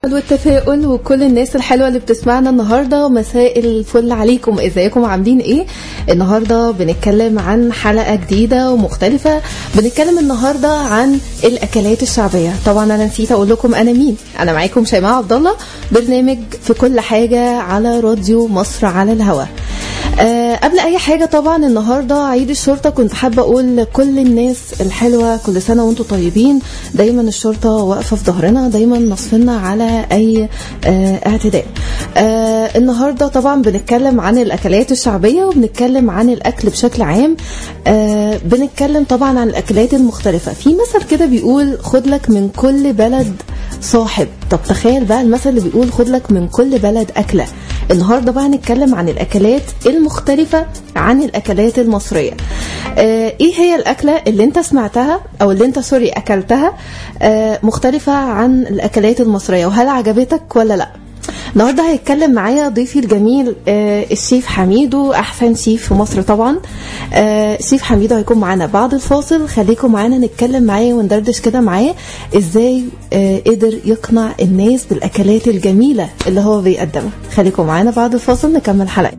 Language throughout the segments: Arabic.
الأمل والتفاؤل وكل الناس الحلوة اللي بتسمعنا النهاردة. مساء الفل عليكم، ازيكم عاملين ايه؟ النهاردة بنتكلم عن حلقة جديدة ومختلفة. بنتكلم النهاردة عن الأكلات الشعبية. طبعا أنا نسيت أقول لكم أنا مين. أنا معاكم شيماء عبد الله، برنامج في كل حاجة على راديو مصر على الهواء. قبل اي حاجة طبعا النهاردة عيد الشرطة، كنت حابة اقول لكل الناس الحلوة كل سنة وانتم طيبين. دايما الشرطة واقفة في ظهرنا، دايما نصفنا على اي اعتداء. النهاردة طبعا بنتكلم عن الاكلات الشعبية وبنتكلم عن الاكل بشكل عام. بنتكلم طبعا عن الاكلات المختلفة. في مثل كده بيقول خد لك من كل بلد صاحب. طب تخيل بقى المثل اللي بيقول خد لك من كل بلد أكلة. النهاردة بقى نتكلم عن الأكلات المختلفة عن الأكلات المصرية. ايه هي الأكلة اللي انت سمعتها او اللي انت أكلتها مختلفة عن الأكلات المصرية، وهل عجبتك ولا لا؟ النهارده هيتكلم معايا ضيفي الجميل الشيف حميدو، احسن شيف في مصر طبعا. الشيف حميدو هيكون معانا بعد الفاصل. خليكم معانا نتكلم معاه وندردش كده معاه ازاي قدر يقنع الناس بالاكلات الجميله اللي هو بيقدمها. خليكم معانا بعد الفاصل نكمل حلقه.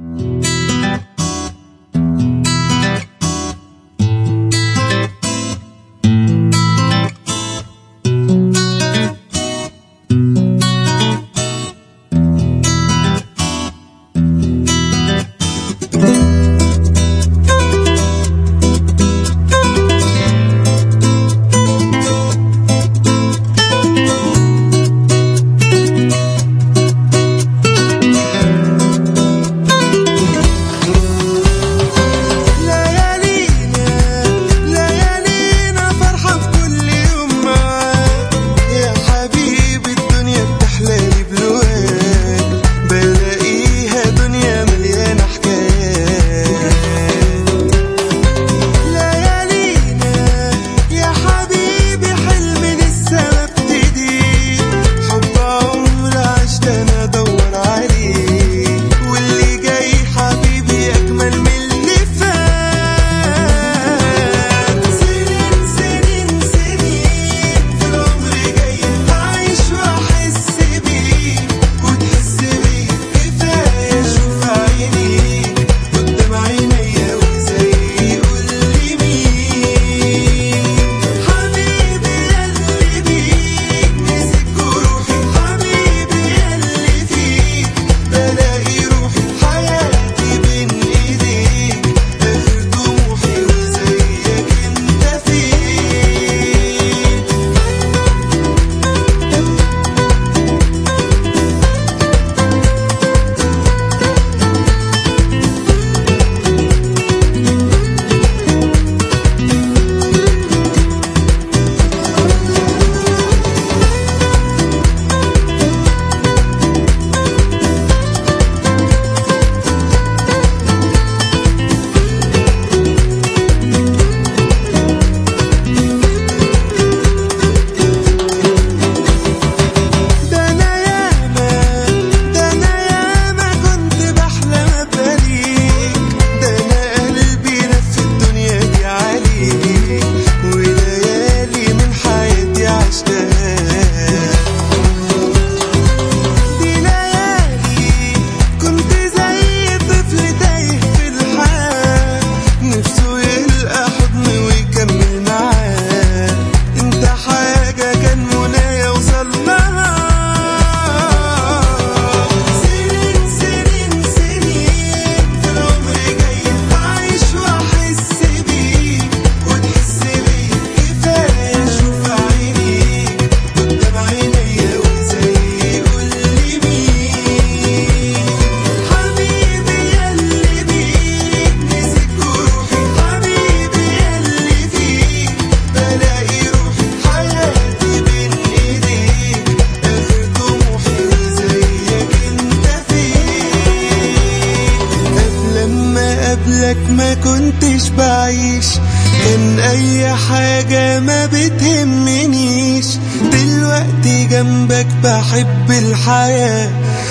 جنبك بحب الحياة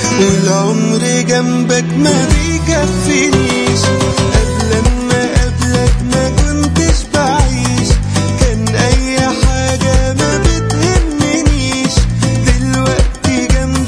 والعمر جنبك ما بيكفينيش. قبل ما قبلك ما كنتش بعيش، كان أي حاجة ما بتهمنيش. دلوقتي جنبك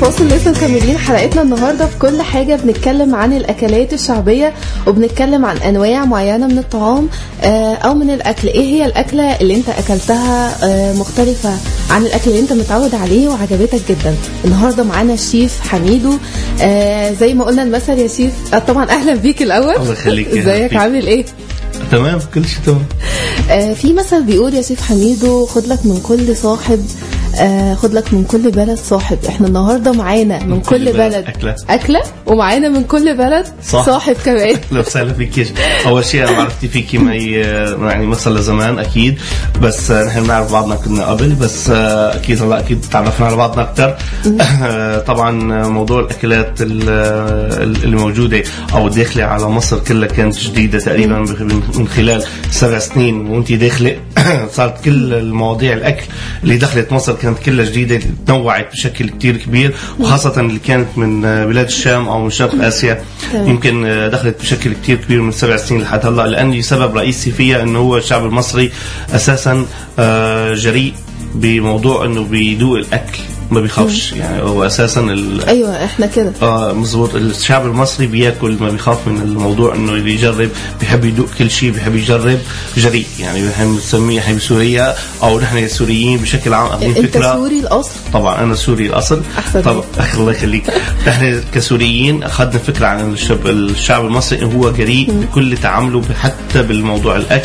الفاصل لسه مكملين حلقتنا النهارده. في كل حاجه بنتكلم عن الاكلات الشعبيه وبنتكلم عن انواع معينه من الطعام او من الاكل. ايه هي الاكله اللي انت اكلتها مختلفه عن الاكل اللي انت متعود عليه وعجبتك جدا؟ النهارده معانا الشيف حميدو. زي ما قلنا المثل يا شيف. طبعا اهلا بيك الاول. الله يخليك. ازيك؟ عامل ايه؟ تمام، كل شيء تمام. في مثل بيقول يا شيف حميدو خد لك من كل صاحب خد لك من كل بلد صاحب. احنا النهارده معانا من كل بلد أكلة ومعانا من كل بلد صاحب كمان. لو سهل فيك. أول شيء أنا عرفتي فيكي يعني مثل زمان أكيد، بس نحن بنعرف بعضنا كنا قبل، بس أكيد هلا أكيد تعرفنا على بعضنا أكتر. طبعا موضوع الأكلات اللي موجودة أو داخلة على مصر كلها كانت جديدة تقريبا من خلال 7 سنين وأنتي داخلة. صارت كل المواضيع الأكل اللي دخلت مصر كانت كلها جديدة، تنوعت بشكل كتير كبير، وخاصة اللي كانت من بلاد الشام أو من شرق آسيا. يمكن دخلت بشكل كتير كبير من 7 سنين لحد هلا، لأن سبب رئيسي فيها أنه هو الشعب المصري أساسا جريء بموضوع أنه بيدوق الأكل، ما بيخافش. يعني هو اساسا ايوه احنا كده مزبوط. الشعب المصري بياكل، ما بيخاف من الموضوع انه يجرب، بيحب يدوق كل شيء، بيحب يجرب، جريء. يعني نحن بنسميه احنا بسوريا او نحن السوريين بشكل عام اخذين فكره. انت سوري الاصل؟ طبعا انا سوري الاصل. طبعا الله يخليك. نحن كسوريين اخذنا فكره عن الشعب المصري انه هو جريء بكل تعامله، حتى بالموضوع الاكل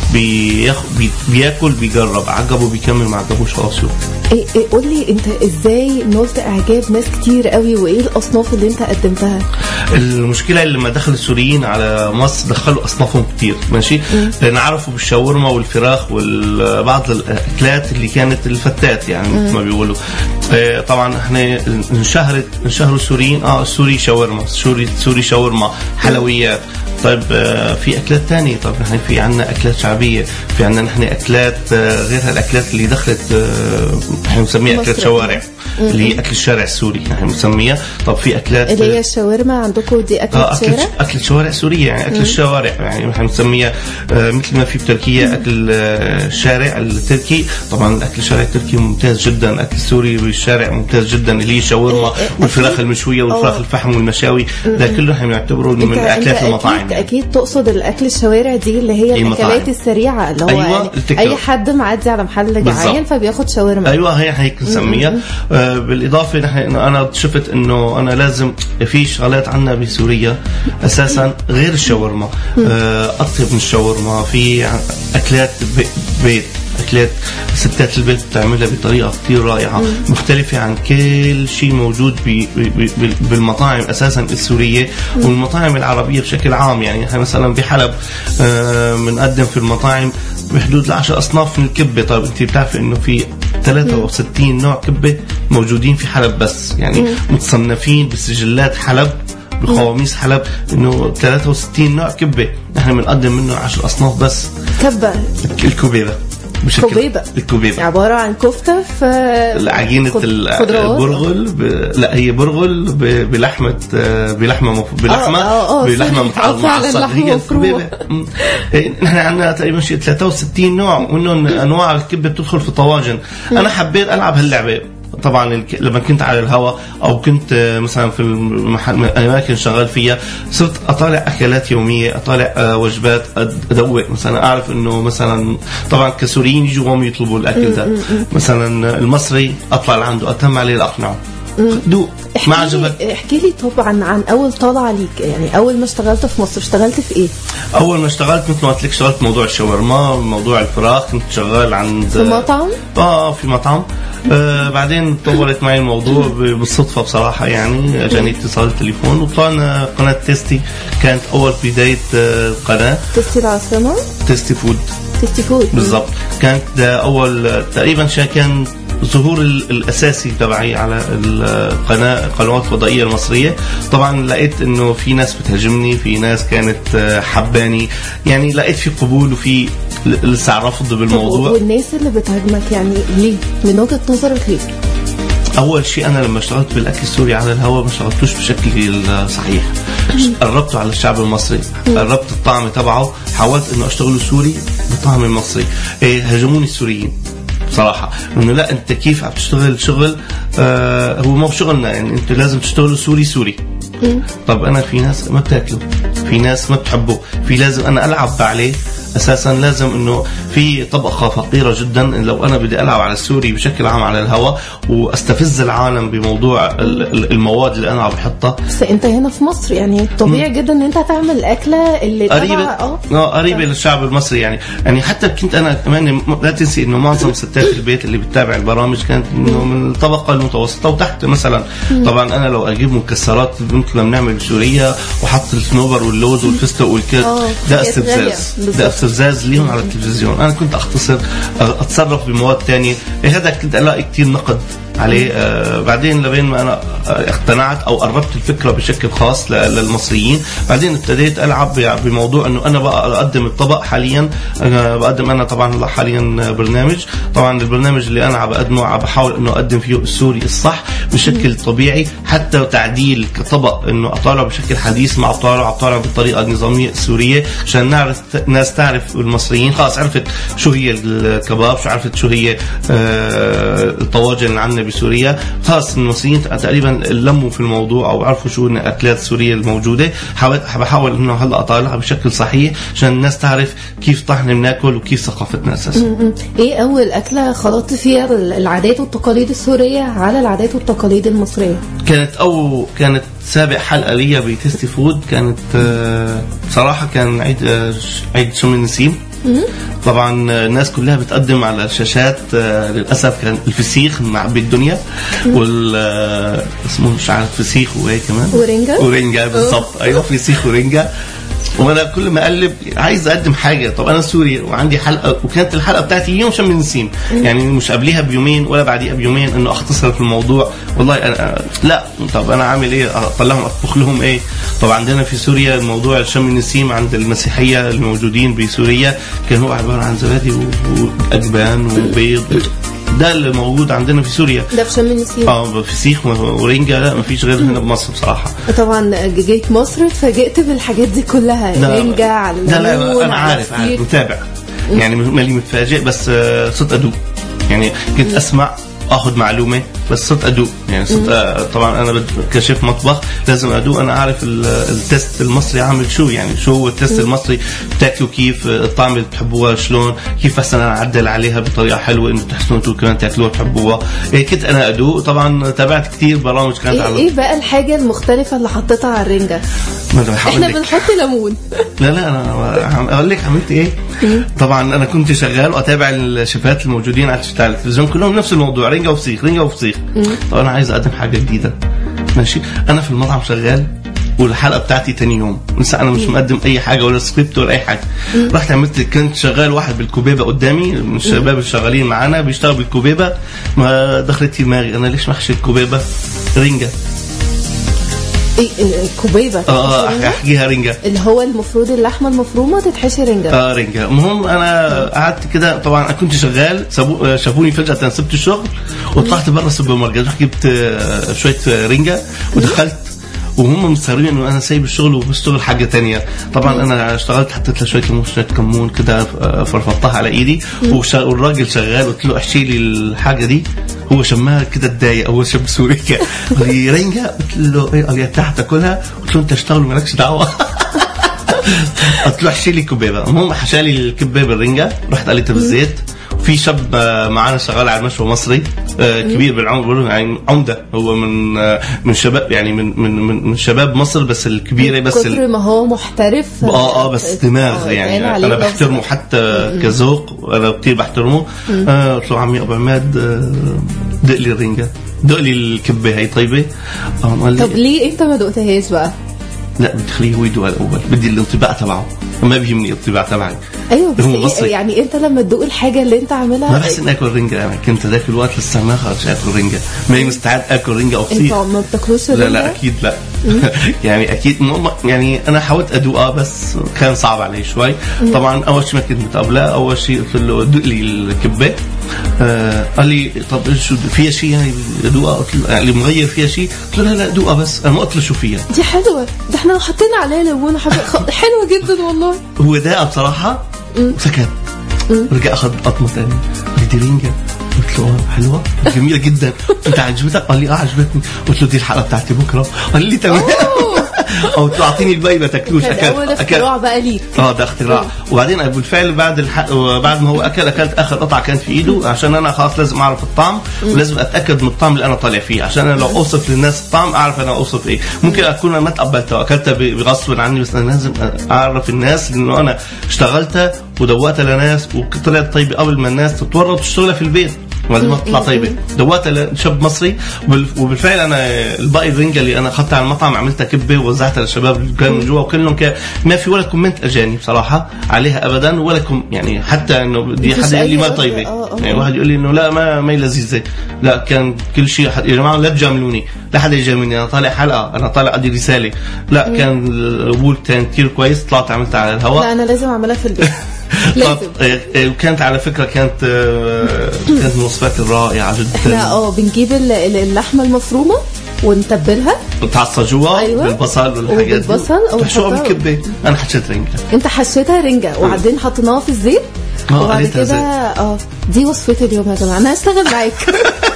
بياكل، بيجرب، عجبه بيكمل، ما عجبوش خلاص. قول لي انت ازاي نلت اعجاب ناس كتير قوي، وايه الاصناف اللي انت قدمتها؟ المشكله اللي لما دخل السوريين على مصر دخلوا اصنافهم كتير، ماشي. لان عرفوا بالشاورما والفراخ وبعض الاكلات اللي كانت الفتات، يعني مثل ما بيقولوا. طبعا احنا انشهروا السوريين السوري شاورما، سوري شاورما، حلويات. طيب في أكلات تانية. طيب نحن في عنا أكلات شعبية، في عنا نحن أكلات غير هالأكلات اللي دخلت نحن نسميها أكلات شوارع، اللي هي أكل الشارع السوري نحن نسميها. طب في أكلات اللي هي الشاورما عندكم دي أكل شارع؟ أكل شوارع سورية، يعني أكل الشوارع، يعني نحن نسميها مثل ما في بتركيا أكل الشارع التركي. طبعا الأكل الشارع التركي ممتاز جدا، أكل السوري بالشارع ممتاز جدا، اللي هي الشاورما والفراخ المشوية والفراخ الفحم والمشاوي. ده كله نحن نعتبره من أكلات المطاعم. أكيد تقصد الأكل الشوارع دي اللي هي الأكلات السريعة، اللي هو أيوة يعني أي حد معدي على محل جعان فبياخد شاورما. أيوة هيك نسميها. بالإضافة أنا شفت إنه أنا لازم في شغلات عنا بسوريا أساسا غير الشاورما، أطيب من الشاورما. في أكلات بيت، أكلات ستات البيت بتعملها بطريقة كتير رائعة، مختلفة عن كل شيء موجود بالمطاعم أساسا السورية والمطاعم العربية بشكل عام. يعني احنا مثلا بحلب بنقدم في المطاعم بحدود 10 أصناف من الكبة. طيب أنت بتعرف إنه في 63 نوع كبة موجودين في حلب بس، يعني متصنفين بسجلات حلب، بقواميس حلب، إنه 63 نوع كبة. نحن بنقدم منه 10 أصناف بس. كبة الكبيبة الكبيبة عبارة عن كفتة في عجينة البرغل لا هي برغل بلحمة معصرة. هي الكبيبة. نحن عندنا تقريبا شيء 63 نوع، ومنهم أنواع الكبة بتدخل في طواجن. أنا حبيت ألعب هاللعبة. طبعا لما كنت على الهواء او كنت مثلا في الاماكن شغال فيها، صرت اطالع اكلات يوميه، اطالع وجبات، ادوق. مثلا اعرف انه مثلا طبعا كسوريين يجوا هم يطلبوا الاكل ده، مثلا المصري اطلع لعنده اتم عليه الاقنعه دوق ما عجبك. احكي لي طبعا عن اول طلعه ليك، يعني اول ما اشتغلت في مصر اشتغلت في ايه؟ اول ما اشتغلت مثل ما قلت لك اشتغلت موضوع الشاورما، موضوع الفراخ، كنت شغال عند في مطعم. في مطعم. بعدين طورت معي الموضوع بالصدفه بصراحه، يعني اجاني اتصال تليفون وطلعنا قناه تيستي. كانت اول بدايه القناه تيستي العاصمه، تيستي فود بالضبط. كانت اول تقريبا كان ظهور الأساسي تبعي على القنوات الفضائية المصرية. طبعا لقيت إنه في ناس بتهاجمني، في ناس كانت حباني، يعني لقيت في قبول وفي لسه رفض بالموضوع. والناس اللي بتهاجمك يعني ليه؟ من وجهة نظرك ليه؟ أول شيء أنا لما اشتغلت بالأكل السوري على الهواء ما اشتغلتوش بشكل صحيح. قربته على الشعب المصري، قربت الطعم تبعه، حاولت إنه أشتغله سوري بالطعم المصري. هاجموني السوريين بصراحة إنه لا أنت كيف عم تشتغل شغل هو مو شغلنا، يعني أنت لازم تشتغلوا سوري. طب أنا في ناس ما بتاكله، في ناس ما بتحبه، في لازم أنا ألعب عليه أساسا. لازم إنه في طبقة فقيرة جدا، لو أنا بدي ألعب على السوري بشكل عام على الهواء واستفز العالم بموضوع المواد اللي أنا عم بحطها. بس أنت هنا في مصر يعني طبيعي جدا إن أنت تعمل أكلة اللي قريبة للشعب المصري. يعني حتى كنت أنا كمان لا تنسي إنه معظم ستات البيت اللي بتتابع البرامج كانت إنه من الطبقة المتوسطة وتحت مثلا. طبعا أنا لو أجيب مكسرات مثل ما بنعمل بسوريا وحط الصنوبر واللوز والفستق والكرك، ده استفزاز ليهم على التلفزيون. أنا كنت أتصرف بمواد تانية. هذا كنت ألاقي كتير نقد عليه. بعدين لبين ما أنا اقتنعت أو قربت الفكرة بشكل خاص للمصريين، بعدين ابتديت ألعب بموضوع أنه أنا بقى أقدم الطبق. حاليا بقدم أنا طبعا حاليا برنامج، طبعا البرنامج اللي أنا بقدمه بحاول أنه أقدم فيه السوري الصح بشكل طبيعي، حتى تعديل كطبق أنه أطالع بشكل حديث، مع أطالع بالطريقة النظامية السورية، عشان نعرف الناس تعرف المصريين خلاص عرفت شو هي الكباب، شو عرفت شو هي الطواجن اللي عندنا بسوريا. خلاص المصريين تقريبا لموا في الموضوع او عرفوا شو الاكلات السوريه الموجوده. بحاول انه هلا اطالعها بشكل صحيح عشان الناس تعرف كيف طحن بناكل وكيف ثقافتنا اساسا. ايه اول اكله خلطت فيها العادات والتقاليد السوريه على العادات والتقاليد المصريه؟ كانت سابق حلقه ليا بتيستي فود، كانت صراحه كان عيد شم النسيم. طبعا الناس كلها بتقدم على الشاشات. للأسف كان الفسيخ معبي الدنيا اسمه مش عارف فسيخ وإيه كمان ورنجة بالضبط. أيوة فسيخ ورنجة. وانا كل ما اقلب عايز اقدم حاجه. طب انا سوري وعندي حلقه، وكانت الحلقه بتاعتي يوم شم النسيم، يعني مش قبلها بيومين ولا بعديها بيومين انه اختصر في الموضوع. والله أنا لا، طب انا عامل ايه؟ اطلعهم اطبخ لهم ايه؟ طب عندنا في سوريا الموضوع شم النسيم عند المسيحيه الموجودين بسوريا كان هو عباره عن زبادي واجبان وبيض. ده اللي موجود عندنا في سوريا، ده في شم النسيم. فسيخ ورنجة لا مفيش غير هنا بمصر بصراحة. طبعا جيت مصر اتفاجئت بالحاجات دي كلها، رنجة على لا انا عارف متابع يعني مالي متفاجئ، بس صرت ادوق. يعني كنت اسمع اخذ معلومه بس صرت ادوق. يعني صرت طبعا انا كشيف مطبخ لازم ادوق، انا عارف التست المصري عامل شو، يعني شو هو التست المصري، بتاكلوا كيف، الطعم اللي بتحبوها شلون، كيف بس انا اعدل عليها بطريقه حلوه انه تحسنوا انتم كمان تاكلوها تحبوها. كنت انا ادوق. طبعا تابعت كثير برامج كانت على ايه بقى الحاجه المختلفه اللي حطيتها على الرنجه؟ احنا بنحط ليمون. لا انا اقول لك عملت ايه. طبعا انا كنت شغال واتابع الشيفات الموجودين على التلفزيون كلهم نفس الموضوع، رنجة وفسيخ. طب انا عايز اقدم حاجه جديده، ماشي. انا في المطعم شغال والحلقه بتاعتي تاني يوم، لسه انا مش مقدم اي حاجه ولا سكريبت ولا اي حاجه. رحت عملت، كنت شغال واحد بالكوبيبه قدامي من الشباب الشغالين معانا بيشتغل بالكوبيبه، ما دخلت في دماغي انا ليش ما احشي الكوبيبه رنجة؟ ايه الكوبيبه؟ احكيها رنجة، اللي هو المفروض اللحمه المفرومه تتحشي رنجة. رنجة. المهم انا قعدت كده، طبعا انا كنت شغال، شافوني فجاه سبت الشغل وطلعت برا السوبر ماركت، جبت شويه رنجة ودخلت، وهم مستغربين انه انا سايب الشغل وبشتغل حاجه تانية. طبعا انا اشتغلت، حطيت له شويه ليمون شويه كمون كده، فرفضتها على ايدي، والراجل شغال قلت له احشي لي الحاجه دي. هو شمها كده اتضايق، اول شاب سوري قال لي رنجة، قلت له ايه؟ قال لي تحت تاكلها، قلت له انت اشتغل مالكش دعوه. قلت له احشي لي كبيبه. المهم حشى لي الكبيبه الرنجة، رحت قليتها بالزيت. في شاب معانا شغال على المشوى مصري كبير بالعمر، يعني عمده، هو من شباب، يعني من شباب مصر، بس الكبيره، بس كثر ما هو محترف. بس دماغ، يعني انا بحترمه حتى كذوق، انا كثير بحترمه. قلت له عمي ابو عماد دق لي الرنجة، دق لي الكبه هي طيبه. طب ليه انت ما دقتهاش بقى؟ لا بدي خليه هو يدوق الاول، بدي الانطباع تبعه، ما بيهمني الانطباع تبعي. ايوه بس يعني انت لما تدوق الحاجه اللي انت عاملها ما بحس اني اكل رنجة. انا كنت ذاك الوقت لسه ما خلص اكل رنجة، ماني مستعد اكل رنجة او فسيخ. انت ما بتاكلوش رنجة؟ لا اكيد لا. يعني اكيد يعني انا حاولت ادوقها بس كان صعب علي شوي. طبعا اول شيء ما كنت متقبله، اول شيء قلت له دق لي الكبه. قال لي طب شو فيها شيء يعني ادوقها؟ قلت له يعني مغير فيها شيء؟ قلت له لا ادوقها بس، انا ما قلت له شو فيها. دي حلوه، ده احنا حطينا عليها ليمون حلوه جدا والله. هو ده بصراحه. سكت، رجع اخذ قطمه ثانيه، بدي رنجة. قلت له حلوه جميله جدا، انت عجبتك؟ قال لي عجبتني. قلت له دي الحلقه بتاعتي بكره. قال لي تمام. او تعطيني الباقي ما تاكلوش. اول اختراع بقى ليك. ده اختراع. وبعدين بالفعل بعد ما هو اكلت اخر قطعه كانت في ايده، عشان انا خلاص لازم اعرف الطعم ولازم اتاكد من الطعم اللي انا طالع فيه، عشان انا لو اوصف للناس الطعم اعرف انا اوصف ايه. ممكن اكون انا ما تقبلته اكلتها بغصب عني، بس انا لازم اعرف الناس انه انا اشتغلتها ودوقتها لناس وطلعت طيبه قبل ما الناس تتورط تشتغلها في البيت وبعدين ما تطلع طيبه. دوقتها لشاب مصري، وبالفعل انا الباقي الرنجه اللي انا اخذتها على المطعم عملتها كبه ووزعتها للشباب اللي كانوا من جوا، وكلهم ما في ولا كومنت اجاني بصراحه عليها ابدا، ولا يعني حتى انه بدي حدا يقول لي ما طيبه. يعني واحد يقول لي انه لا ما هي لذيذه، لا كان كل شيء يا جماعه لا تجاملوني، لا حدا يجاملني، انا طالع حلقه، انا طالع ادي رساله. لا كان القبول كان كثير كويس، طلعت عملتها على الهواء. لا انا لازم اعملها في البيت. وكانت على فكره كانت من الوصفات الرائعه جدا. احنا بنجيب اللحمه المفرومه ونتبلها وتعصى جوا. أيوة. بالبصل والحاجات دي وتحشوها بالكبه. انا حشيت رنجه. انت حشيتها رنجه وبعدين حطيناها في الزيت وبعد كده دي وصفتي اليوم يا جماعه، انا هشتغل معاك.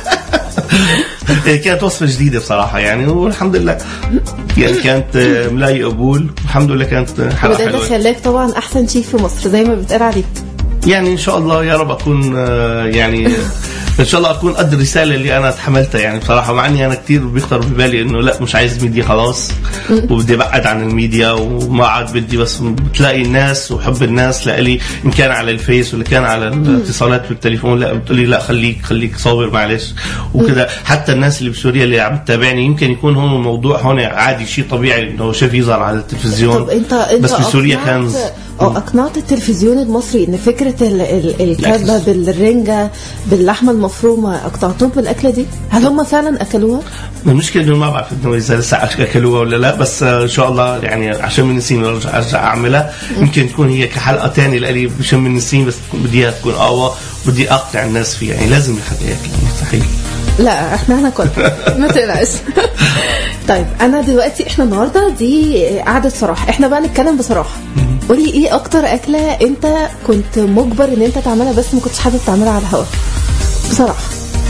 كانت وصفة جديدة بصراحة يعني، والحمد لله يعني كانت ملاي قبول، والحمد لله كانت حلقة حلوة. وده خلاك طبعا أحسن شيف في مصر زي ما بتقال عليك. يعني إن شاء الله يا رب أكون يعني إن شاء الله أكون قد الرسالة اللي أنا تحملتها يعني بصراحة. مع إني أنا كتير بيخطر ببالي إنه لا مش عايز ميديا خلاص، وبدي أبعد عن الميديا وما عاد بدي، بس بتلاقي الناس وحب الناس لإلي إن كان على الفيس ولا كان على الاتصالات بالتليفون، لا بتقولي لا خليك صابر معلش وكذا. حتى الناس اللي بسوريا اللي عم تتابعني يمكن يكون هم الموضوع هون عادي شيء طبيعي إنه شايف يظهر على التلفزيون. طب أنت بس بسوريا كان أقنعت التلفزيون المصري إن فكرة الكبة بالرنجة باللحمة المفرومة أقنعتهم بالأكلة دي؟ هل هم فعلا أكلوها؟ المشكلة إنه ما بعرف إنه إذا لسه أكلوها ولا لا، بس إن شاء الله يعني عشان من النسيم أرجع أعملها. يمكن تكون هي كحلقة تانية لألي بشم من النسيم، بس بدي تكون قوة بدي أقنع الناس فيها يعني. لازم الحد ياكل مستحيل. لا احنا هناكل ما تقلقش. طيب انا دلوقتي احنا النهارده دي قعده صراحه، احنا بقى نتكلم بصراحه. قولي ايه اكتر اكله انت كنت مجبر ان انت تعملها بس ما كنتش حابب تعملها على الهواء بصراحه؟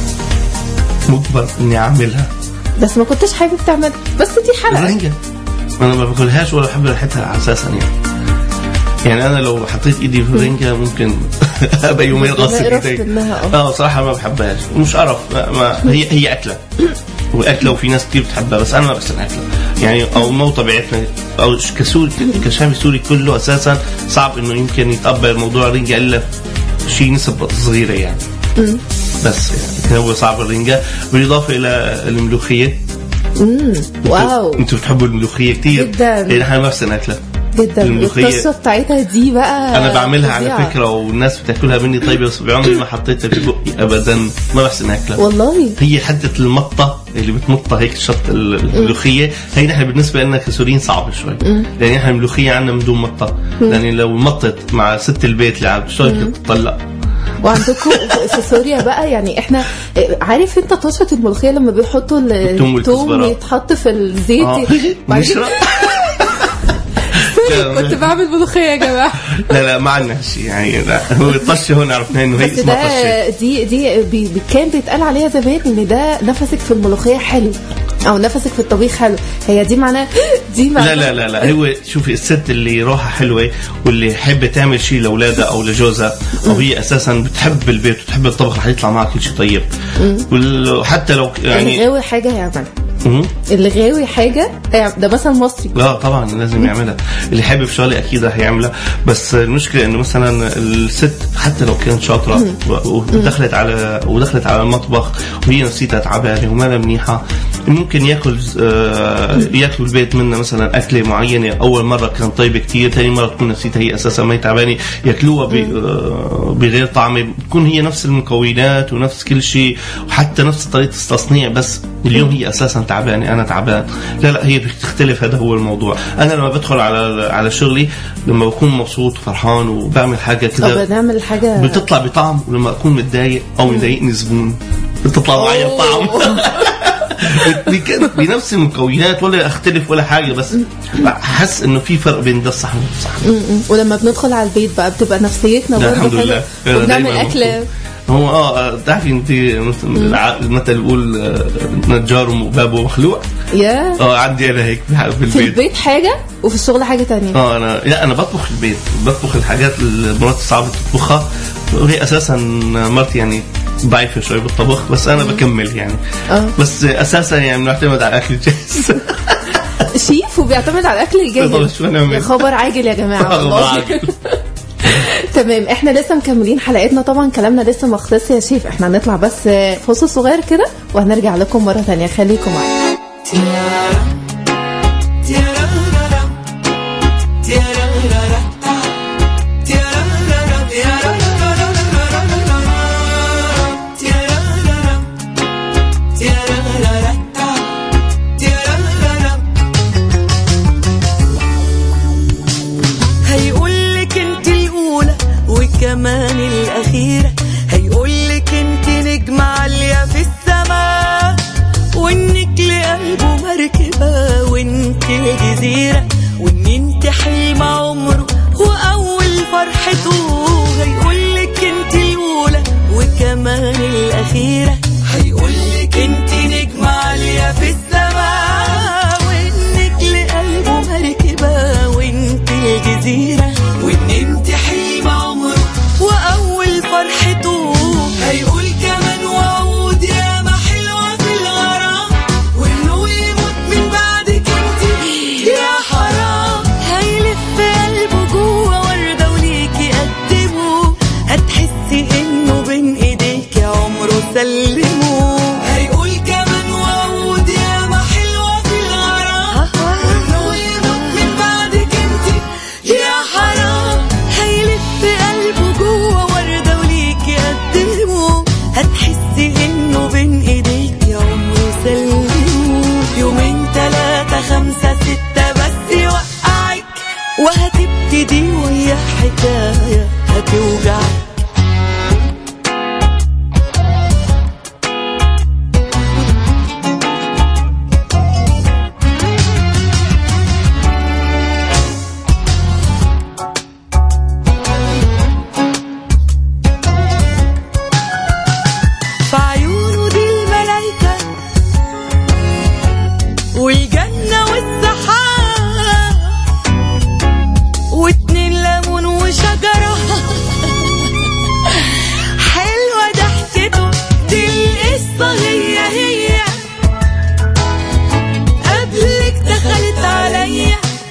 مجبر اني اعملها بس ما كنتش حابب تعملها، بس دي حلقه. الرنجة انا ما باكلهاش ولا بحب ريحتها اساسا يعني انا لو حطيت ايدي في الرنجة ممكن ابقى يومين غصب ايدي. بصراحه ما بحبهاش، مش قرف. هي اكله واكله وفي ناس كتير بتحبها، بس انا ما بحسن اكله يعني، او مو طبيعتنا او كسوري كشامي سوري كله اساسا صعب انه يمكن يتقبل موضوع الرنجة الا شيء نسبة صغيره يعني. بس يعني هو صعب الرنجة، بالاضافه الى الملوخيه. واو انتوا بتحبوا الملوخيه كتير جدا. احنا ما بحسن اكله جدا. القصه بتاعتها دي بقى انا بعملها على فكره والناس بتاكلها مني طيبه، بس بعمري ما حطيتها في بقي ابدا، ما بحسن اكلها والله. هي حده المطه اللي بتمطها هيك شط الملوخيه، هي نحن بالنسبه لنا كسوريين صعبه شوي، لان احنا الملوخيه عندنا من دون مطه، لان لو مطت مع ست البيت اللي عم تشتغل بتطلق. وعندكم في سوريا بقى يعني احنا عارف انت طشه الملوخيه لما بيحطوا الثوم يتحط في الزيت كنت بعمل ملوخيه يا جماعه. لا ما عندنا شيء يعني، لا هو الطشه هون عرفنا انه هي اسمها طشه. دي كان بيتقال عليها زمان ان ده نفسك في الملوخيه حلو او نفسك في الطبيخ حلو، هي دي معناها لا هو شوفي الست اللي روحها حلوه واللي حابه تعمل شيء لاولادها او لجوزها او هي اساسا بتحب البيت وتحب الطبخ رح يطلع معها كل شيء طيب. وحتى لو يعني غاوي حاجه هيعمل، اللي غاوي حاجه ده مثلا مصري لا طبعا لازم يعملها، اللي حابب شغله اكيد رح يعملها. بس المشكله انه مثلا الست حتى لو كانت شاطره ودخلت على المطبخ وهي نفسيتها تعبانه وما منيحه، ممكن ياكلوا البيت منها مثلا اكله معينه اول مره كان طيبه كتير، ثاني مره تكون نفسيتها هي اساسا ما تعبانه، ياكلوها بغير طعمه، بتكون هي نفس المكونات ونفس كل شيء وحتى نفس طريقه التصنيع، بس اليوم هي اساسا تعبانه انا تعبان. لا هي بتختلف، هذا هو الموضوع. انا لما بدخل على شغلي لما بكون مبسوط وفرحان وبعمل حاجه كده بنعمل حاجه بتطلع بطعم، ولما اكون متضايق او مضايقني زبون بتطلع معي الطعم بنفس المكونات ولا اختلف ولا حاجه، بس احس انه في فرق بين ده الصح وده الصح. ولما بندخل على البيت بقى بتبقى نفسيتنا برضه الحمد لله وبنعمل اكله هو تعرفي انت مثل يقول نجار وبابه مخلوق. عندي انا هيك في البيت حاجه وفي الشغل حاجه تانية. انا بطبخ البيت، بطبخ الحاجات اللي مرات صعبه تطبخها، وهي اساسا مرتي يعني ضعيفه شوي بالطبخ، بس انا بكمل يعني. بس اساسا يعني بنعتمد على الاكل الجاهز. شيف وبيعتمد على الاكل الجاهز. خبر عاجل يا جماعه. تمام، احنا لسه مكملين حلقتنا، طبعا كلامنا لسه ما خلصش يا شيف، احنا هنطلع بس فاصل صغير كده وهنرجع لكم مره ثانيه، خليكم معانا. كمان الأخيرة هيقولك انت نجمة عالية في السماء، وانك لقلبه مركبة وانت جزيرة، وان انت حلم عمره وأول فرحته. هيقولك انت الأولى وكمان الأخيرة، هيقولك انت نجمة عالية في السماء، وانك لقلبه مركبة وانت الجزيرة، وان انت حلم عمره وأول فرحته. هيقول كمان وعود يا ما حلوة في الغرام، وإنه يموت من بعدك انتي يا حرام. هيلف قلبه جوه وردة وليكي قدمه، هتحسي إنه بين إيديك عمره سلمه. هيقول كمان وعود يا ما حلوة في الغرام، وإنه يموت من بعدك انتي يا حرام. هيلف قلبه جوه وردة وليكي قدمه، هتحسي انه بين ايديك يا عمره سلمه. يومين 3 5 6 بس يوقعك، وهتبتدي ويا حكاية هتوجعك. والجنة والسحاب واتنين ليمون وشجرة حلوة ضحكته دي القصة هي قبلك دخلت عليا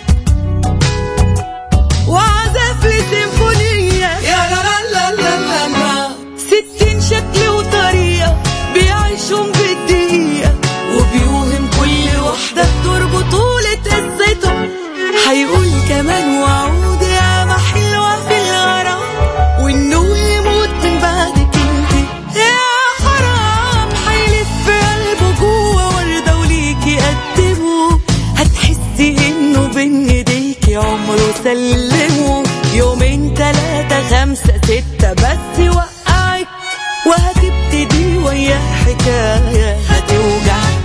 وعزف لي سيمفونية يا لا لا لا لا لا. 60 شكل وطريقة بيعيشهم بالدقيقة، وبيوهم كل واحدة بتربط طولة قصته. هيقول كمان وعود يا ما حلوة في الغرام، وإنه يموت من بعدك انتي يا حرام. هيلف قلبه جوه وردة وليكي قدمه، هتحسي إنه بين ايديكي عمره سلمه. يومين 3 5 6 بس يوقعك، وهتبتدي ويا حكاية هتوجعك.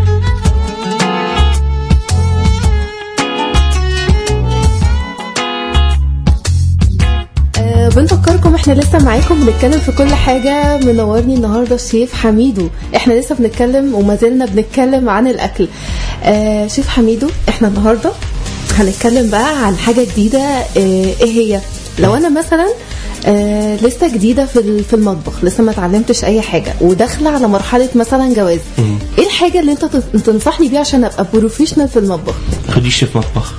بنفكركم احنا لسه معاكم بنتكلم في كل حاجة. منورني النهاردة الشيف حميدو، احنا لسه بنتكلم وما زلنا بنتكلم عن الأكل. شيف حميدو، احنا النهاردة هنتكلم بقى عن حاجة جديدة. ايه هي؟ لو انا مثلا لسه جديدة في المطبخ، لسه ما اتعلمتش اي حاجة وداخلة على مرحلة مثلا جواز، ايه الحاجة اللي انت تنصحني بيها عشان ابقى بروفيشنال في المطبخ؟ خدي شيف مطبخ.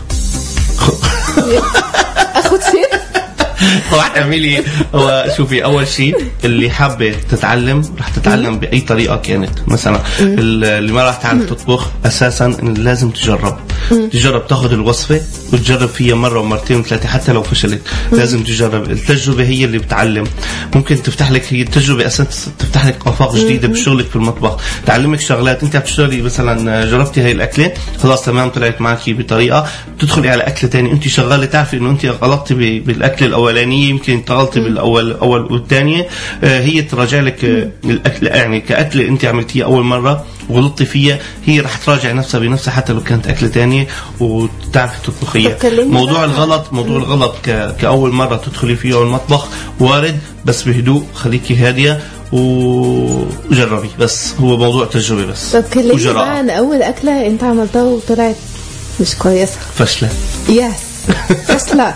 اخد شيف؟ هو هتعملي، هو شوفي اول شيء اللي حابه تتعلم رح تتعلم باي طريقه كانت. مثلا اللي ما رح تعرف تطبخ اساسا لازم تجرب تاخذ الوصفه وتجرب فيها مره ومرتين وثلاثه حتى لو فشلت. لازم تجرب، التجربه هي اللي بتعلم. ممكن تفتح لك، هي التجربه اساسا تفتح لك افاق جديده بشغلك في المطبخ، تعلمك شغلات. انت بتشتغلي مثلا جربتي هاي الاكله خلاص تمام طلعت معك بطريقه، تدخلي على اكله ثانيه انت شغاله تعرفي انه انت غلطتي بالاكل الاول الاولانيه يمكن تغلطي بالاول والثانيه، هي تراجع لك الاكل، يعني كاكل انت عملتيه اول مره وغلطتي فيها، هي رح تراجع نفسها بنفسها حتى لو كانت اكله ثانيه وتعرفي تطبخيها. موضوع الغلط كاول مره تدخلي فيه المطبخ وارد، بس بهدوء، خليكي هاديه وجربي، بس هو موضوع تجربه بس. طب كلمني بقى عن اول اكله انت عملتها وطلعت مش كويسه. فشله. يس فشله.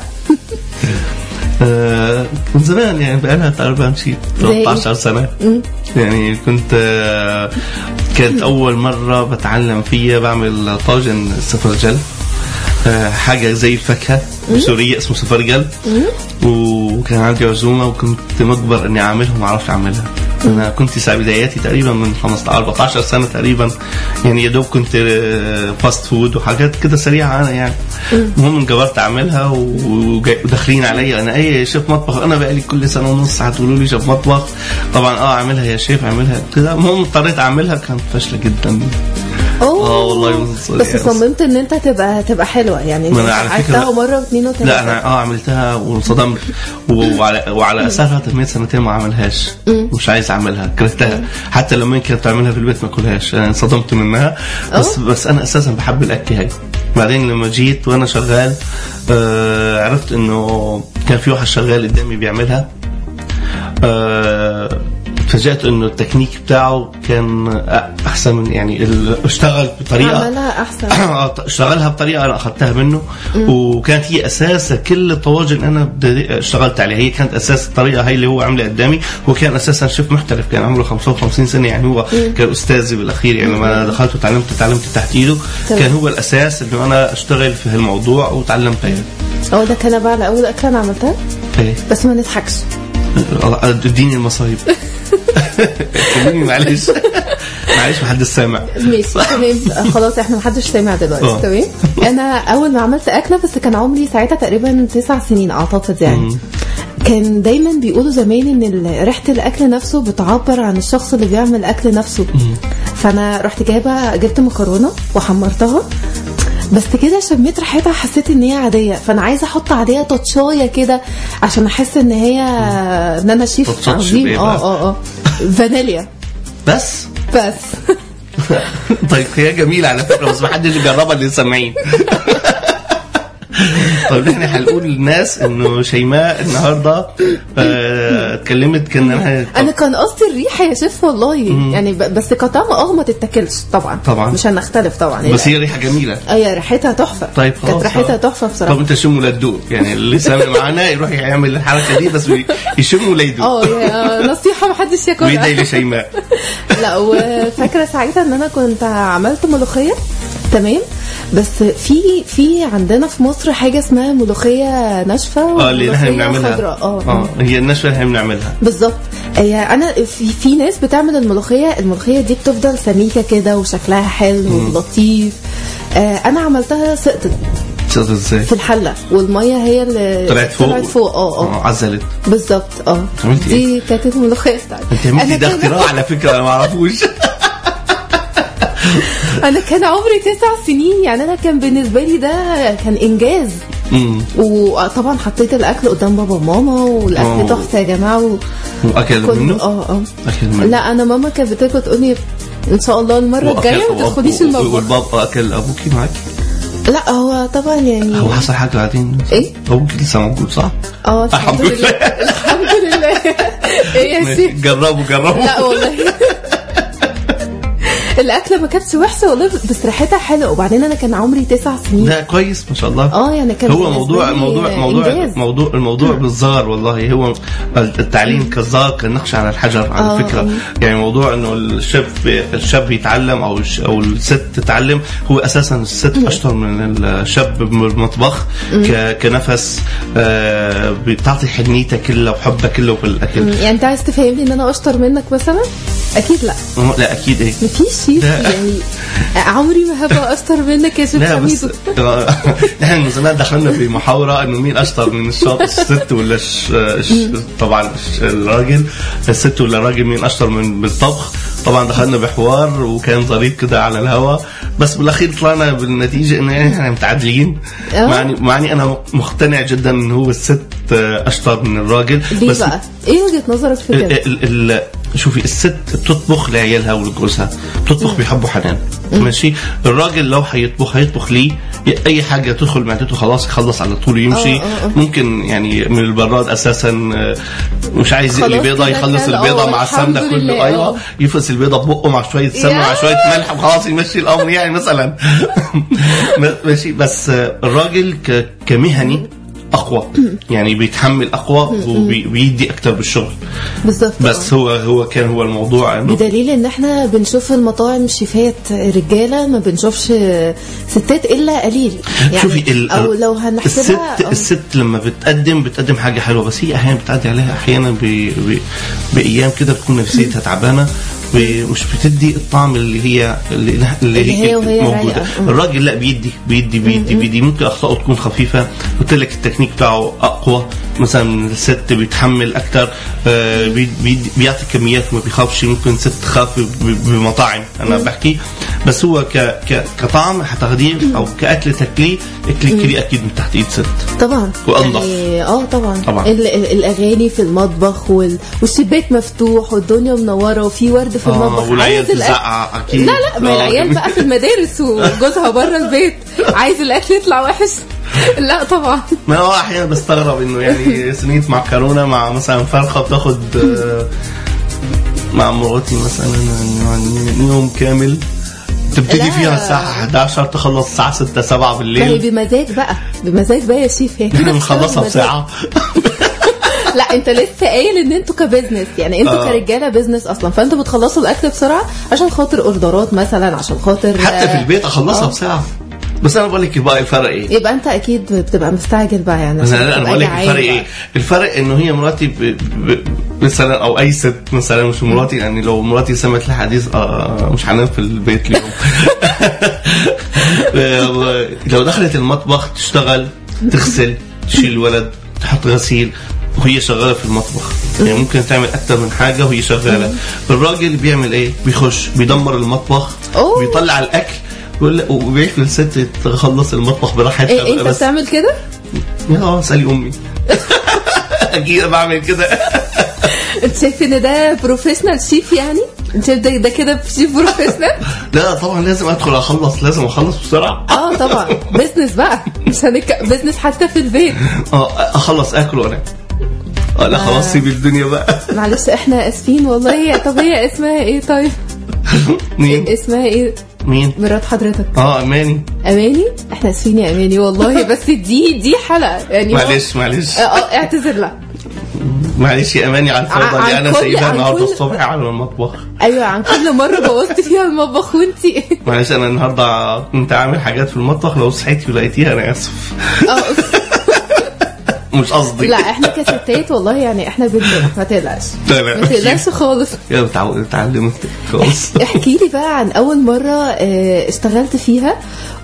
من زمان يعني بقالها تقريبا شيء 13 سنة. يعني كانت أول مرة بتعلم فيها بعمل طاجن سفرجل، حاجة زي الفاكهة بسوريا اسمه سفرجل، وكان عندي عزومة وكنت مجبر إني أعملها وما أعرفش أعملها. أنا كنت بداياتي تقريبا من 15-14 سنة تقريبا، يعني يا دوب كنت فاست فود وحاجات كده سريعة أنا يعني. المهم انجبرت أعملها وداخلين علي أنا أي شيف مطبخ، أنا بقالي كل سنة ونص هتقولوا لي شيف مطبخ، طبعا أعملها يا شيف أعملها كده. المهم اضطريت أعملها، كانت فاشلة جدا. والله بس صممت ان انت تبقى حلوه يعني. انت عملتها مره واثنين وثلاثه؟ لا انا عملتها وانصدمت، وعلى اساسها تميت سنتين ما عملهاش، مش عايز اعملها، كرهتها. حتى لما كنت تعملها في البيت ما اكلهاش، انا انصدمت منها. بس انا اساسا بحب الاكل هاي. بعدين لما جيت وانا شغال عرفت انه كان في واحد شغال قدامي بيعملها، تفاجأت انه التكنيك بتاعه كان احسن من يعني اشتغل بطريقه عملها احسن. اشتغلها بطريقه انا اخذتها منه. وكانت هي اساس كل الطواجن انا اشتغلت عليها، هي كانت اساس الطريقه هاي اللي هو عملها قدامي. هو كان اساسا شيف محترف، كان عمره 55 سنه، يعني هو كان استاذي بالاخير. يعني لما دخلت وتعلمت تحت ايده، كان هو الاساس انه انا اشتغل في هالموضوع وتعلمت عليه. ده كان بقى على اول اكله انا عملتها. بس ما نضحكش، اديني المصايب. معلش محدش سامع. ماشي تمام خلاص، احنا محدش سامع دلوقتي. تمام. انا اول ما عملت اكله، بس كان عمري ساعتها تقريبا 9 سنين اعتقد يعني. كان دايما بيقولوا زمان ان ريحه الاكل نفسه بتعبر عن الشخص اللي بيعمل الاكل نفسه. فانا رحت جبت مكرونه وحمرتها، بس كده شميت ريحتها حسيت ان هي عاديه، فانا عايزه احط عليها تاتشايه كده عشان احس ان هي ان انا شيف عظيم. فانيليا بس طيب هي جميله على فكره، بس ما حدش يجربها اللي سامعين. طيب احنا هنقول للناس انه شيماء النهارده اتكلمت انا كان قصدي الريحه يا شيف والله. يعني بس كطعم ما تتاكلش طبعا مش هنختلف طبعا، بس هي ريحه جميله. ريحتها تحفه. طيب كانت ريحتها تحفه بصراحه. طب انت شم ولا تدوق؟ يعني اللي سامع معانا يروح يعمل الحركه دي، بس يشم ولا يدوق. نصيحه محدش ياكلها. ويدعي لشيماء. لا، وفاكره ساعتها ان انا كنت عملت ملوخيه. تمام. بس في عندنا في مصر حاجه اسمها ملوخيه ناشفه اللي احنا بنعملها. هي الناشفه اللي احنا بنعملها بالظبط. انا في ناس بتعمل الملوخيه دي بتفضل سميكه كده وشكلها حلو ولطيف. انا عملتها سقطت ازاي في الحله، والميه هي اللي طلعت فوق. عزلت بالظبط. دي كانت الملوخيه بتاعتي. انت عملتي ده اختراع على فكره، انا ما اعرفوش. انا كان عمري 9 سنين، يعني انا كان بالنسبه لي ده كان انجاز. وطبعا حطيت الاكل قدام بابا وماما، والاكل تحفه يا جماعه. واكل منه. اكل منه. لا انا ماما كانت بتاكل تقولي ان شاء الله المره الجايه ما تدخليش المطبخ. والبابا اكل ابوكي معاكي؟ لا هو طبعا يعني هو حصل حاجه بعدين. ايه ابوكي لسه موجود صح؟ الحمد لله. الحمد لله. ايه يا سيدي جربوا. لا والله الأكلة ما كانتش وحشة والله، بس ريحتها حلوة. وبعدين أنا كان عمري 9 سنين. لا كويس ما شاء الله. يعني كان هو الموضوع بالصغار والله. هو التعليم كالزار كالنقش على الحجر على فكرة. يعني موضوع إنه الشاب يتعلم أو الست تتعلم، هو أساسا الست أشطر من الشاب بالمطبخ كنفس. بتعطي حنيتك كله وحبك كله في الأكل. يعني أنت عايز تفهمني إن أنا أشطر منك مثلا؟ أكيد لا أكيد إيه مفيش شيء يعني. عمري ما هبقى أشطر منك يا شيخ حميدو. احنا من زمان دخلنا في محاورة إنه مين أشطر من الست ولا طبعا الراجل، الست ولا الراجل مين أشطر من بالطبخ. طبعا دخلنا بحوار وكان ظريف كده على الهواء. بس بالاخير طلعنا بالنتيجه انه يعني احنا متعادلين. معني انا مقتنع جدا ان هو الست اشطر من الراجل. ليه بس بقى؟ ايه وجهة نظرك في كده؟ شوفي الست بتطبخ لعيالها ولجوزها، بتطبخ بيحبوا حنان. ماشي. الراجل لو هيطبخ ليه اي حاجه تدخل معدته خلاص يخلص على طول يمشي. ممكن يعني من البراد اساسا مش عايز يقلي بيضه يخلص البيضه مع السمنه كله. ايوه يفرس البيضه ببقه مع شويه سمنه مع شويه ملح وخلاص يمشي الامر يعني مثلا. ماشي. بس الراجل كمهني اقوى، يعني بيتحمل اقوى وبيدي اكتر بالشغل بالظبط. بس هو كان هو الموضوع بدليل ان احنا بنشوف المطاعم شيفات رجاله، ما بنشوفش ستات الا قليل يعني. شوفي او لو هنحسبها الست لما بتقدم حاجه حلوه، بس هي احيانا بتعدي عليها احيانا بايام كده بتكون نفسيتها تعبانه، مش بتدي الطعم اللي هي موجوده. الراجل لا بيدي ممكن اخطائه تكون خفيفه، قلت لك التكنيك بتاعه اقوى مثلا. الست بيتحمل اكتر، بيعطي كميات وما بيخافش. ممكن ست تخاف بمطاعم انا بحكي، بس هو كطعم هتاخديه او كاكل تاكليه اكيد من تحت ايد ست طبعا وانضف. يعني طبعا. الاغاني في المطبخ والشباك مفتوح والدنيا منوره وفي ورد في المطبخ، والعيال تزعق اكيد. لا ما العيال بقى في المدارس وجوزها بره البيت عايز الاكل يطلع وحش. لا طبعا. ما هو احيانا بستغرب انه يعني صينيه معكرونه مع مثلا فرخه بتاخد مع مراتي مثلا يوم كامل، تبتدي فيها الساعه 11 تخلص الساعه 6 7 بالليل. هي بمزاج بقى يا شيف. هي كده نخلصها بساعه. لا انت لسه قايل ان انتوا كبزنس، يعني انتوا كرجاله بزنس اصلا، فانتوا بتخلصوا الاكل بسرعه عشان خاطر اوردرات مثلا، عشان خاطر حتى في البيت اخلصها بساعه. بس انا بقول لك بقى الفرق ايه؟ يبقى انت اكيد بتبقى مستعجل بقى يعني. انا بقول لك الفرق ايه؟ الفرق انه هي مراتي مثلا او اي ست مثلا مش مراتي، يعني لو مراتي سمعت لي حديث مش هنام في البيت اليوم. لو دخلت المطبخ تشتغل تغسل تشيل الولد تحط غسيل وهي شغاله في المطبخ، يعني ممكن تعمل اكتر من حاجه وهي شغاله. الراجل بيعمل ايه؟ بيخش بيدمر المطبخ وبيطلع الاكل وبيحفل الست تخلص المطبخ براحتها. إيه انت بتعمل كده؟ اسالي امي. اكيد بعمل كده. انت شايف ان ده بروفيشنال شيف يعني؟ انت ده كده شيف بروفيشنال؟ لا طبعا لازم ادخل لازم اخلص بسرعه. طبعا بزنس بقى، مش بزنس حتى في البيت. اخلص اكل وانا لا خلاص سيب الدنيا بقى. معلش احنا اسفين والله. طب هي اسمها ايه طيب؟ مين اسمها ايه؟ مين مرات حضرتك؟ اماني. احنا اسفين يا اماني والله. بس دي حلقه يعني. معلش اعتذر لها. معلش يا اماني على الفوضى اللي انا سايبها النهارده الصبح على المطبخ. ايوه عن كل مره بوظت فيها المطبخ وانتي. معلش انا النهارده كنت عامل حاجات في المطبخ، لو صحيتي ولقيتيها انا اسف. مش قصدي. لا احنا كستات والله يعني احنا بنت ما تقلقش. ما تقلقش خالص. يا اتعلمت خالص. احكي لي بقى عن اول مره اشتغلت فيها،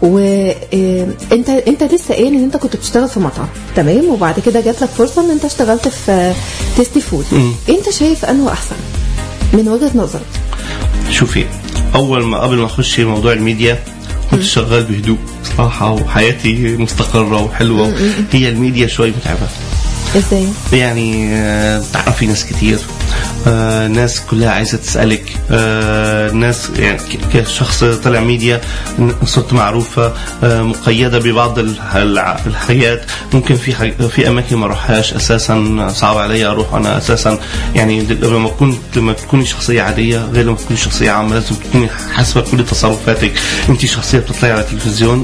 وانت لسه قايل ان انت كنت بتشتغل في مطعم تمام، وبعد كده جات لك فرصه ان انت اشتغلت في تيستي فود. انت شايف انه احسن من وجهه نظرك؟ شوفي قبل ما اخش موضوع الميديا كنت شغال بهدوء صراحة وحياتي مستقرة وحلوة. هي الميديا شوي متعبة. ازاي؟ يعني تعرفي ناس كتير، ناس كلها عايزة تسألك، ناس يعني كشخص طلع ميديا صرت معروفة، مقيدة ببعض الحاجات. ممكن في أماكن ما أروحهاش أساسا، صعب علي أروح أنا أساسا. يعني لما تكوني شخصية عادية غير لما تكوني شخصية عامة، لازم تكوني حاسبة كل تصرفاتك. أنت شخصية بتطلعي على التلفزيون،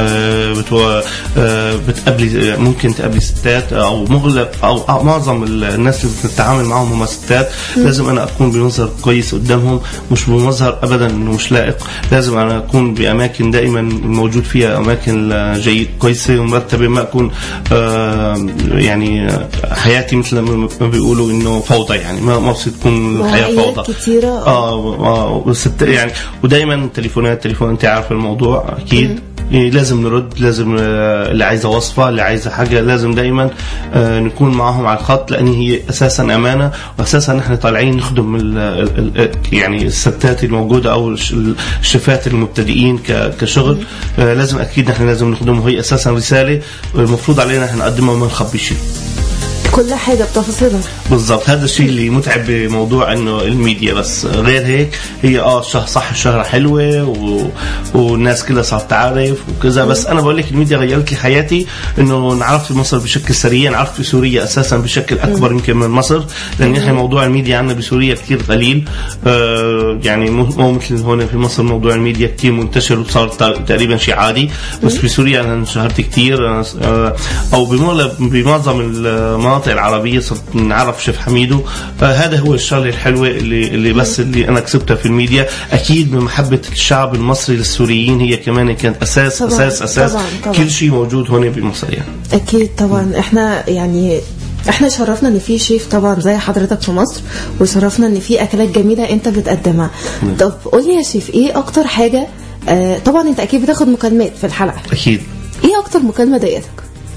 بتقابلي ممكن تقابلي ستات أو مغلب أو معظم الناس اللي بتتعامل معهم هم ستات. لازم أنا أكون بمظهر كويس قدامهم، مش بمظهر أبدا إنه مش لائق. لازم أنا أكون بأماكن دائما موجود فيها أماكن جيد كويسة ومرتبة، ما أكون يعني حياتي مثل ما بيقولوا إنه فوضى، يعني ما بصير تكون الحياة فوضى كتيرة. يعني. ودائما تليفونات أنت عارف الموضوع أكيد. لازم نرد، لازم اللي عايزه وصفه، اللي عايزه حاجه، لازم دايما نكون معهم على الخط، لان هي اساسا امانه، واساسا نحن طالعين نخدم يعني الستات الموجوده او الشفات المبتدئين كشغل. لازم اكيد نحن لازم نخدمهم، هي اساسا رساله المفروض علينا نحن نقدمها وما نخبي شيء، كل حاجة بتفاصيلها. بالضبط. هذا الشيء اللي متعب بموضوع انه الميديا، بس غير هيك هي صح الشهرة حلوة والناس كلها صارت تعرف وكذا، بس انا بقول لك الميديا غيرت لي حياتي، انه نعرف في مصر بشكل سريع، نعرف في سوريا اساسا بشكل اكبر يمكن من مصر، لان نحن موضوع الميديا عندنا بسوريا كثير قليل. يعني مو مثل هون في مصر موضوع الميديا كثير منتشر وصار تقريبا شيء عادي، بس في سوريا انا انشهرت كثير، او بمعظم المناطق العربية صرت نعرف شيف حميدو. هذا هو الشغله الحلوه اللي بس اللي انا كسبتها في الميديا. اكيد بمحبه الشعب المصري للسوريين، هي كمان كانت اساس طبعًا اساس طبعًا. كل شيء موجود هون بمصر يعني. اكيد طبعا. احنا شرفنا ان في شيف طبعا زي حضرتك في مصر، وشرفنا ان في اكلات جميله انت بتقدمها. طب قولي يا شيف، ايه اكتر حاجه، طبعا انت اكيد بتاخد مكالمات في الحلقه، اكيد، ايه اكتر مكالمه ضايقتك؟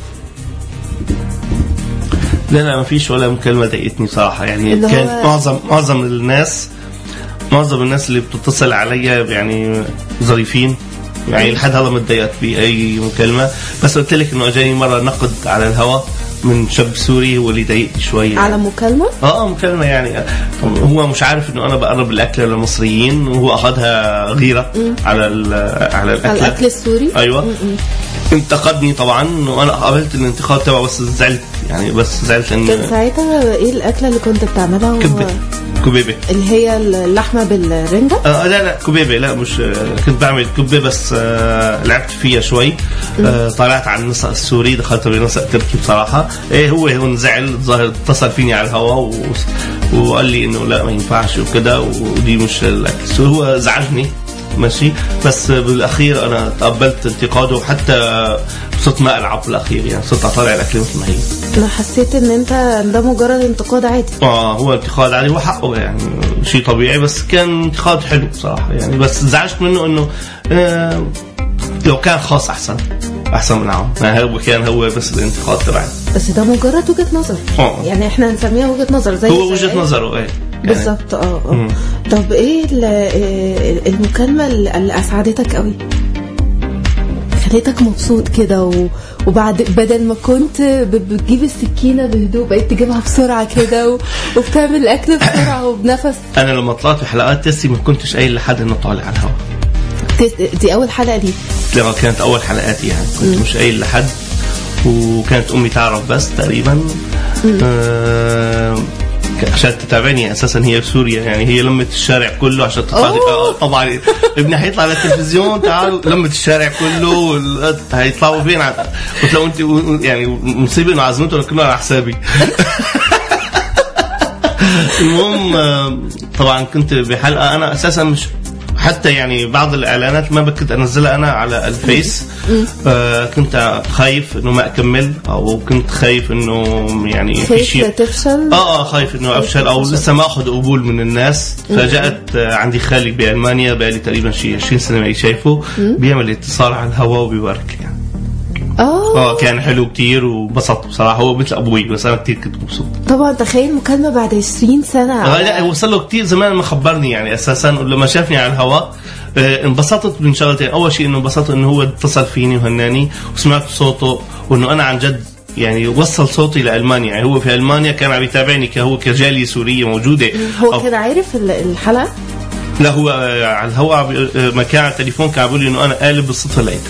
لا ما فيش ولا مكالمة ضايقتني صراحة، يعني كانت معظم الناس اللي بتتصل عليا يعني ظريفين، يعني لحد هذا ما تضايقت بأي مكالمة، بس قلت لك انه اجاني مرة نقد على الهواء من شاب سوري هو اللي ضايقني شوية على مكالمة. مكالمة يعني هو مش عارف انه انا بقرب الاكل للمصريين، وهو اخذها غيرة على الاكل السوري. ايوه. انتقدني طبعا، وانا قابلت الانتقاد تبعه، بس زعلت ان كان ساعتها ايه الاكله اللي كنت بتعملها؟ كبيبه، اللي هي اللحمه بالرنجه. لا كبيبه، لا مش كنت بعمل كبه، بس لعبت فيها شوي. طلعت على النسق السوري، دخلت بنسق تركي بصراحه. هو انزعل، الظاهر اتصل فيني على الهواء وقال لي انه لا ما ينفعش وكذا، ودي مش الاكل السوري. هو زعجني ماشي، بس بالاخير انا تقبلت انتقاده، وحتى صرت ما العب بالاخير، يعني صرت اطالع الاكل مثل ما هي. انا حسيت ان انت ده مجرد انتقاد عادي. هو انتقاد عادي، هو حقه يعني شيء طبيعي، بس كان انتقاد حلو بصراحه يعني. بس زعجت منه انه لو كان خاص احسن من عام، هو بس الانتقاد تبعي. بس ده مجرد وجهة نظر. يعني احنا نسميها وجهة نظر، زي هو وجهة نظره. يعني بالظبط. طب ايه المكالمة اللي اسعدتك قوي، خليتك مبسوط كده، وبعد بدل ما كنت بتجيب السكينة بهدوء بقيت تجيبها بسرعة كده وبتعمل الاكل بسرعة وبنفس؟ انا لما طلعت في حلقات تيستي ما كنتش قايل لحد انه طالع على الهواء. دي اول حلقة لي؟ لا كانت اول حلقاتي، يعني كنت مش قايل لحد، وكانت امي تعرف بس تقريبا عشان تتابعني. اساسا هي في سوريا، يعني هي لمت الشارع كله عشان طبعا ابني حيطلع على التلفزيون، تعالوا لمت الشارع كله، هيطلعوا فين؟ قلت له انت يعني مصيبه انه عزمته كلها على حسابي. المهم طبعا كنت بحلقه انا اساسا مش حتى يعني بعض الاعلانات ما بكنت انزلها انا على الفيس. كنت خايف انه ما اكمل، او كنت خايف انه يعني في شيء تفشل. خايف انه افشل، او لسه ما اخذ قبول من الناس. فجاءت عندي خالي بالمانيا بقالي تقريبا شيء 20 سنه ما شايفه، بيعمل اتصال على الهواء وبيبارك يعني. كان حلو كتير وبسطت بصراحه، هو مثل ابوي، بس انا كتير كنت مبسوط. طبعا تخيل مكالمه بعد 20 سنه. لا وصل له كتير زمان ما خبرني، يعني اساسا لما شافني على الهواء انبسطت من شغلتين. اول شيء انه انبسطت انه هو اتصل فيني وهناني وسمعت صوته، وانه انا عن جد يعني وصل صوتي لألمانيا. يعني هو في ألمانيا كان عم يتابعني، كهو كجالية سورية موجودة. هو كان عارف الحلقة؟ لا هو على الهواء ما كان على التليفون كان بيقول لي انه انا قالب بالصدفة لقيتك.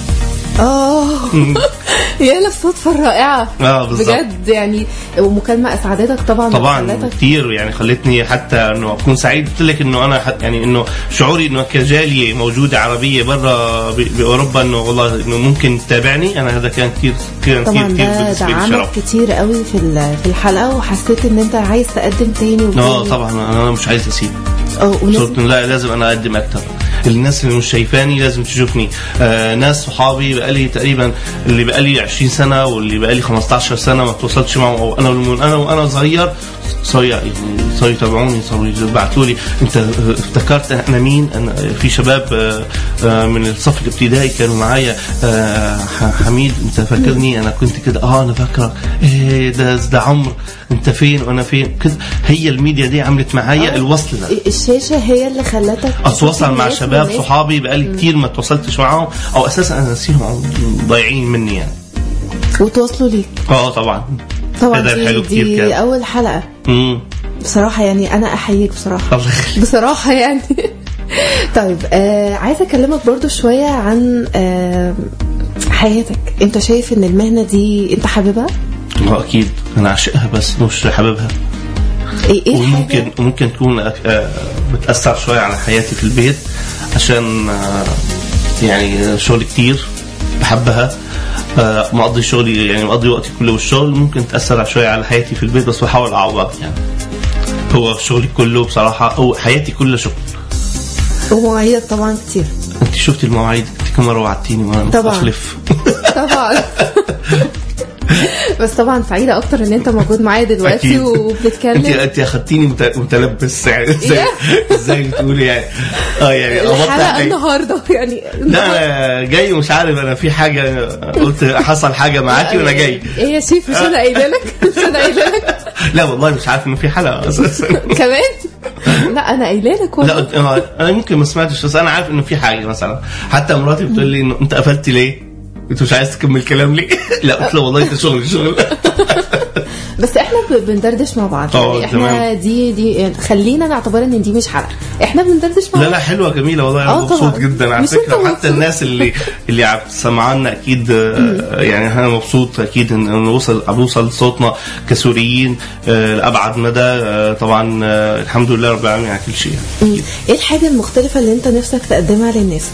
يا الصدفة الرائعة. بجد يعني. ومكالمة اسعدتك طبعا كثير، يعني خلتني حتى انه اكون سعيد. قلت لك انه انا يعني انه شعوري انه كجالية موجودة عربية برا باوروبا، انه والله انه ممكن تتابعني انا، هذا كان كثير طبعا ده دعمك كتير قوي في الحلقة، وحسيت ان انت عايز تقدم تاني طبعا انا مش عايز اسيب. لا لازم انا اقدم اكتر. الناس اللي مش شايفاني لازم تشوفني. ناس صحابي بقالي تقريبا اللي بقالي 20 سنة واللي بقالي 15 سنة ما توصلتش معه، او انا صغير صاروا يعني صاروا يتابعوني، صاروا يبعثوا لي انت افتكرت انا مين. أنا في شباب من الصف الابتدائي كانوا معايا، حميد انت فاكرني؟ انا كنت كده انا فاكرك، ايه ده عمر، انت فين وانا فين كده. هي الميديا دي عملت معايا الوصل ده، الشاشه هي اللي خلتك اتواصل مع شباب صحابي بقالي كتير ما تواصلتش معاهم، او اساسا انا نسيهم ضايعين مني يعني، وتواصلوا ليه. طبعا دي اول حلقه. بصراحه يعني انا احييك بصراحه يعني. طيب عايزه اكلمك برضو شويه عن حياتك. انت شايف ان المهنه دي انت حاببها؟ اكيد انا عاشقها بس مش حاببها. ايه وممكن تكون بتاثر شويه على حياتي في البيت، عشان يعني شغل كتير بحبها، مقضي شغلي يعني مقضي وقتي كله والشغل، ممكن تأثر شوية على حياتي في البيت، بس بحاول أعوض يعني. هو شغلي كله بصراحة أو حياتي كلها شغل. ومواعيدك طبعا كتير. أنت شفتي المواعيد؟ أنت كم مرة وعدتيني وأنا متخلف. طبعا. بس طبعا سعيدة أكتر إن أنت موجود معايا دلوقتي وبتتكلم. أنت أخدتيني متلبس يعني إزاي بتقولي يعني يعني الحلقة النهاردة يعني. لا أنا جاي مش عارف، أنا في حاجة قلت حصل حاجة معاكي وأنا جاي. إيه يا شيف مش أنا قايلة لك؟ لا والله مش عارف إنه في حلقة أساسا. كمان؟ لا أنا قايلة لك والله. لا أنا ممكن ما سمعتش، بس أنا عارف إنه في حاجة مثلا. حتى مراتي بتقول لي إنه أنت قفلت ليه؟ انت مش عايز تكمل كلام ليه؟ لا قلت له والله انت شغل. بس احنا بندردش مع بعض يعني. احنا دي خلينا نعتبر ان دي مش حلقه، احنا بندردش مع بعض. لا حلوه جميله والله، انا مبسوط جدا على فكره. حتى الناس اللي عم سمعنا اكيد يعني انا مبسوط اكيد ان نوصل صوتنا كسوريين لابعد مدى. طبعا الحمد لله رب العالمين على كل شيء. ايه الحاجه المختلفه اللي انت نفسك تقدمها للناس؟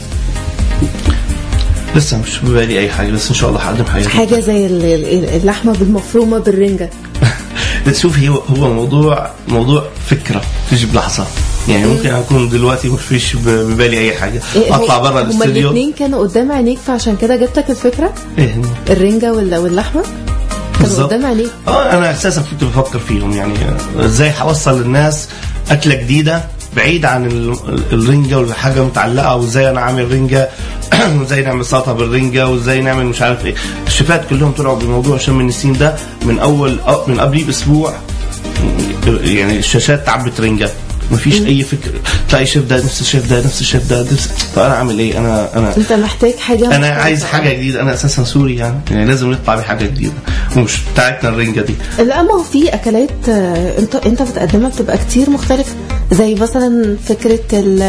لسه مش ببالي اي حاجه، بس ان شاء الله هقدم حاجه زي اللحمه بالمفرومه بالرنجه. شوفي هو موضوع فكره تيجي بلحظه يعني. ممكن اكون دلوقتي مش فيش ببالي اي حاجه، اطلع برا الاستوديو. هما الاثنين كانوا قدام عينيك فعشان كده جبتك الفكره. الرنجه واللحمه كانوا قدام عينيك. انا اساسا كنت بفكر فيهم يعني ازاي هوصل للناس اكله جديده بعيد عن الرنجة والحاجة متعلقة، وازاي انا عامل رنجة وازاي نعمل سلطة بالرنجة وازاي نعمل مش عارف ايه. الشيفات كلهم طلعوا بالموضوع شم النسيم ده من قبل باسبوع يعني. الشاشات تعبت رنجة، مفيش اي فكر. تلاقي شيف ده نفس الشيف ده نفس الشيف ده فانا اعمل ايه؟ انا انت محتاج حاجه. انا عايز حاجه جديده. انا اساسا سوري يعني لازم نطلع بحاجه جديده ومش بتاعتنا الرنجه دي. لا ما هو في اكلات انت بتقدمها بتبقى كتير مختلفه، زي مثلا فكره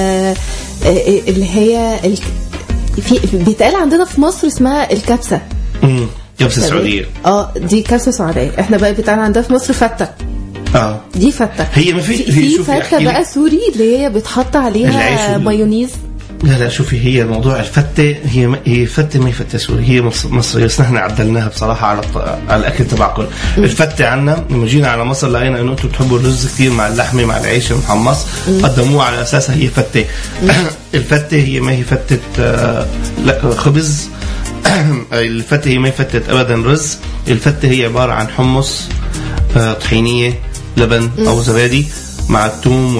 اللي هي في بيتقال عندنا في مصر اسمها الكبسه. كبسه سعوديه. دي كبسه سعوديه. احنا بقى بيتقال عندنا في مصر فته. دي فتة. هي ما في فتة بقى سوري اللي هي بتحط عليها مايونيز. لا شوفي هي موضوع الفتة هي فتة ما هي فتة سوري، هي مصرية، بس نحن عدلناها بصراحة على الأكل تبعكم. الفتة عنا لما جينا على مصر لقينا إنه أنتم بتحبوا الرز كثير مع اللحمة مع العيش المحمص، قدموه على أساسها هي فتة. الفتة هي ما هي فتة لا خبز. الفتة هي ما هي فتة أبدا رز. الفتة هي عبارة عن حمص، طحينية، لبن أو زبادي مع الثوم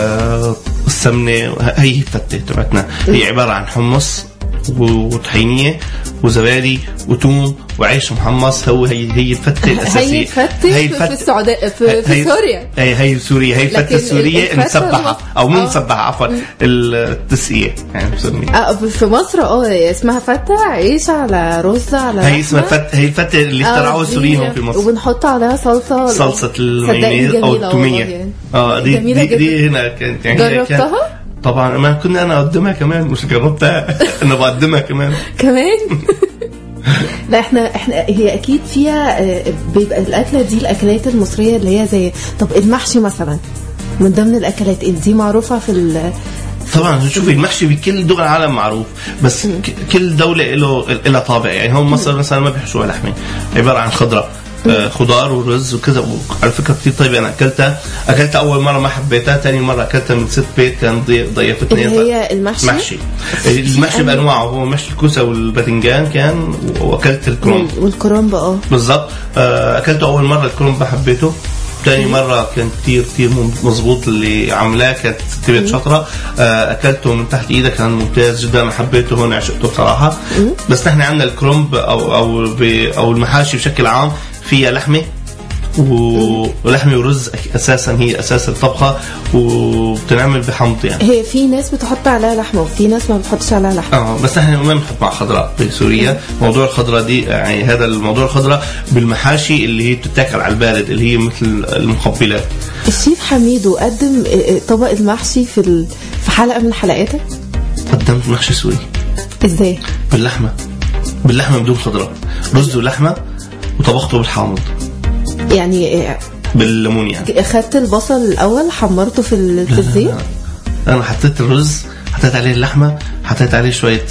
والسمنة. هي الفتة تبعتنا، هي عبارة عن حمص وطحينية وزبادي وثوم وعيش محمص. هي الفتة الأساسية. هي الفتة في السعودية في سوريا. هي سوريا. هي الفتة السورية المسبحة أو منسبحة عفوا التسقية يعني بسميها. في مصر اسمها فتة عيش على رز على هي اسمها فتة. هي الفتة اللي اخترعوها السوريين في مصر، وبنحط عليها صلصة المايونيز أو التومية. دي هنا كانت يعني جربتها؟ طبعا ما كنا انا اقدمها كمان، مش جربتها انا بقدمها كمان. لا احنا هي اكيد فيها بيبقى الاكله دي الاكلات المصريه اللي هي زي طب المحشي مثلا من ضمن الاكلات دي معروفه في طبعا. شوفي المحشي بكل دول العالم معروف، بس كل دوله له طابع يعني. هم مصر مثلا ما بيحشوها لحمه، عباره عن خضار ورز وكذا. على فكره كثير طيبه. انا اكلتها اول مره ما حبيتها، ثاني مره اكلتها من ست بيت كان ضيفتني. هي المحشي بانواعه، هو محشي الكوسه والباذنجان كان، واكلت الكرنب والكرنب بالضبط. اكلته اول مره الكرنب حبيته، تاني مرة كان كتير مظبوط اللي عملاه، كانت ستي شاطرة. أكلته من تحت إيدها كان ممتاز جدا، أنا حبيته هون عشقته بصراحة. بس نحن عندنا الكرنب أو المحاشي بشكل عام فيها لحمة ولحمة ورز أساسا، هي أساس الطبخة وبتنعمل بحمض يعني. هي في ناس بتحط عليها لحمة وفي ناس ما بتحطش عليها لحمة. بس نحن ما بنحط مع خضراء بسوريا. موضوع الخضراء دي يعني هذا الموضوع الخضراء بالمحاشي اللي هي بتتاكل على البارد اللي هي مثل المقبلات. الشيف حميدو قدم طبق المحشي في حلقة من حلقاتك. قدمت محشي سوري. ازاي؟ باللحمة بدون خضراء، رز ولحمة وطبخته بالحامض يعني بالليمون. يعني اخدت البصل الاول حمرته في الزيت. انا حطيت الرز، حطيت عليه اللحمه، حطيت عليه شويه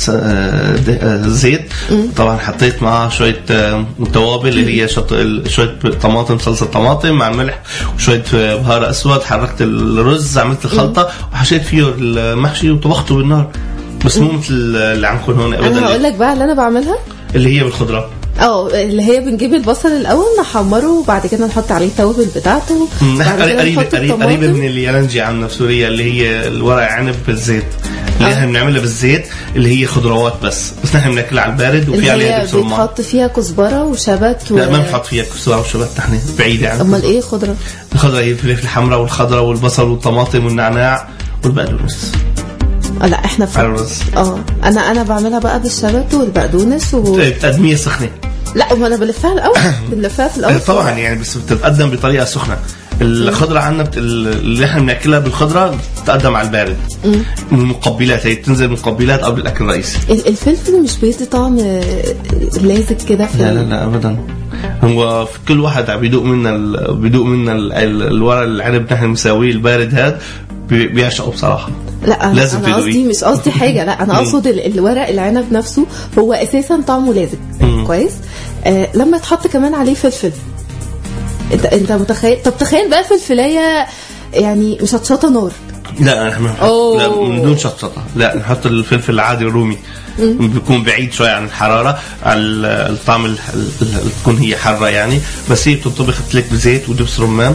زيت. طبعا حطيت معاه شويه توابل اللي هي شويه طماطم، صلصه طماطم مع الملح وشويه بهار اسود. حركت الرز، عملت الخلطه وحشيت فيه المحشي وطبخته بالنار. بس مو مثل اللي عمكم هون ابدا. انا هقول لك بقى اللي انا بعملها اللي هي بالخضره. اللي هي بنجيب البصل الاول نحمره وبعد كده نحط عليه التوابل بتاعته. قريبه من اللي يلنجي عندنا في سوريا اللي هي الورق عنب بالزيت اللي احنا بنعملها بالزيت اللي هي خضروات بس نحن بناكلها على البارد وفي عليها دبس رمان. بتحط فيها كزبره وشبت لا ما بنحط فيها كزبره وشبت، نحن بعيده عنها. امال ايه خضره؟ الخضره هي الفلفل الحمراء والخضره والبصل والطماطم والنعناع والبقدونس. لا احنا انا بعملها بقى بالشبت والبقدونس بتقدميها سخنه. لا ما انا بلفها الاول. بنلفها في الاول طبعا يعني، بس بتتقدم بطريقه سخنه. الخضره عندنا اللي احنا بناكلها بالخضره بتقدم على البارد. المقبلات هي بتنزل مقبلات قبل الاكل الرئيسي. الفلفل مش بيدي طعم لازق كده؟ لا ابدا. هو في كل واحد بيدوق منا الورق العنب نحن مساويه البارد هذا بيعشقه بصراحه. لا انا قصدي مش قصدي حاجه، لا انا اقصد الورق العنب نفسه هو اساسا طعمه لازق كويس. لما تحط كمان عليه فلفل انت متخيل؟ طب تخيل بقى فلفلايه يعني مشطشطه نار. لا احنا لا من دون شطشطه، لا نحط الفلفل العادي الرومي بيكون بعيد شويه عن الحراره، على الطعم تكون هي حاره يعني. بس هي بتطبخ لك بزيت ودبس رمان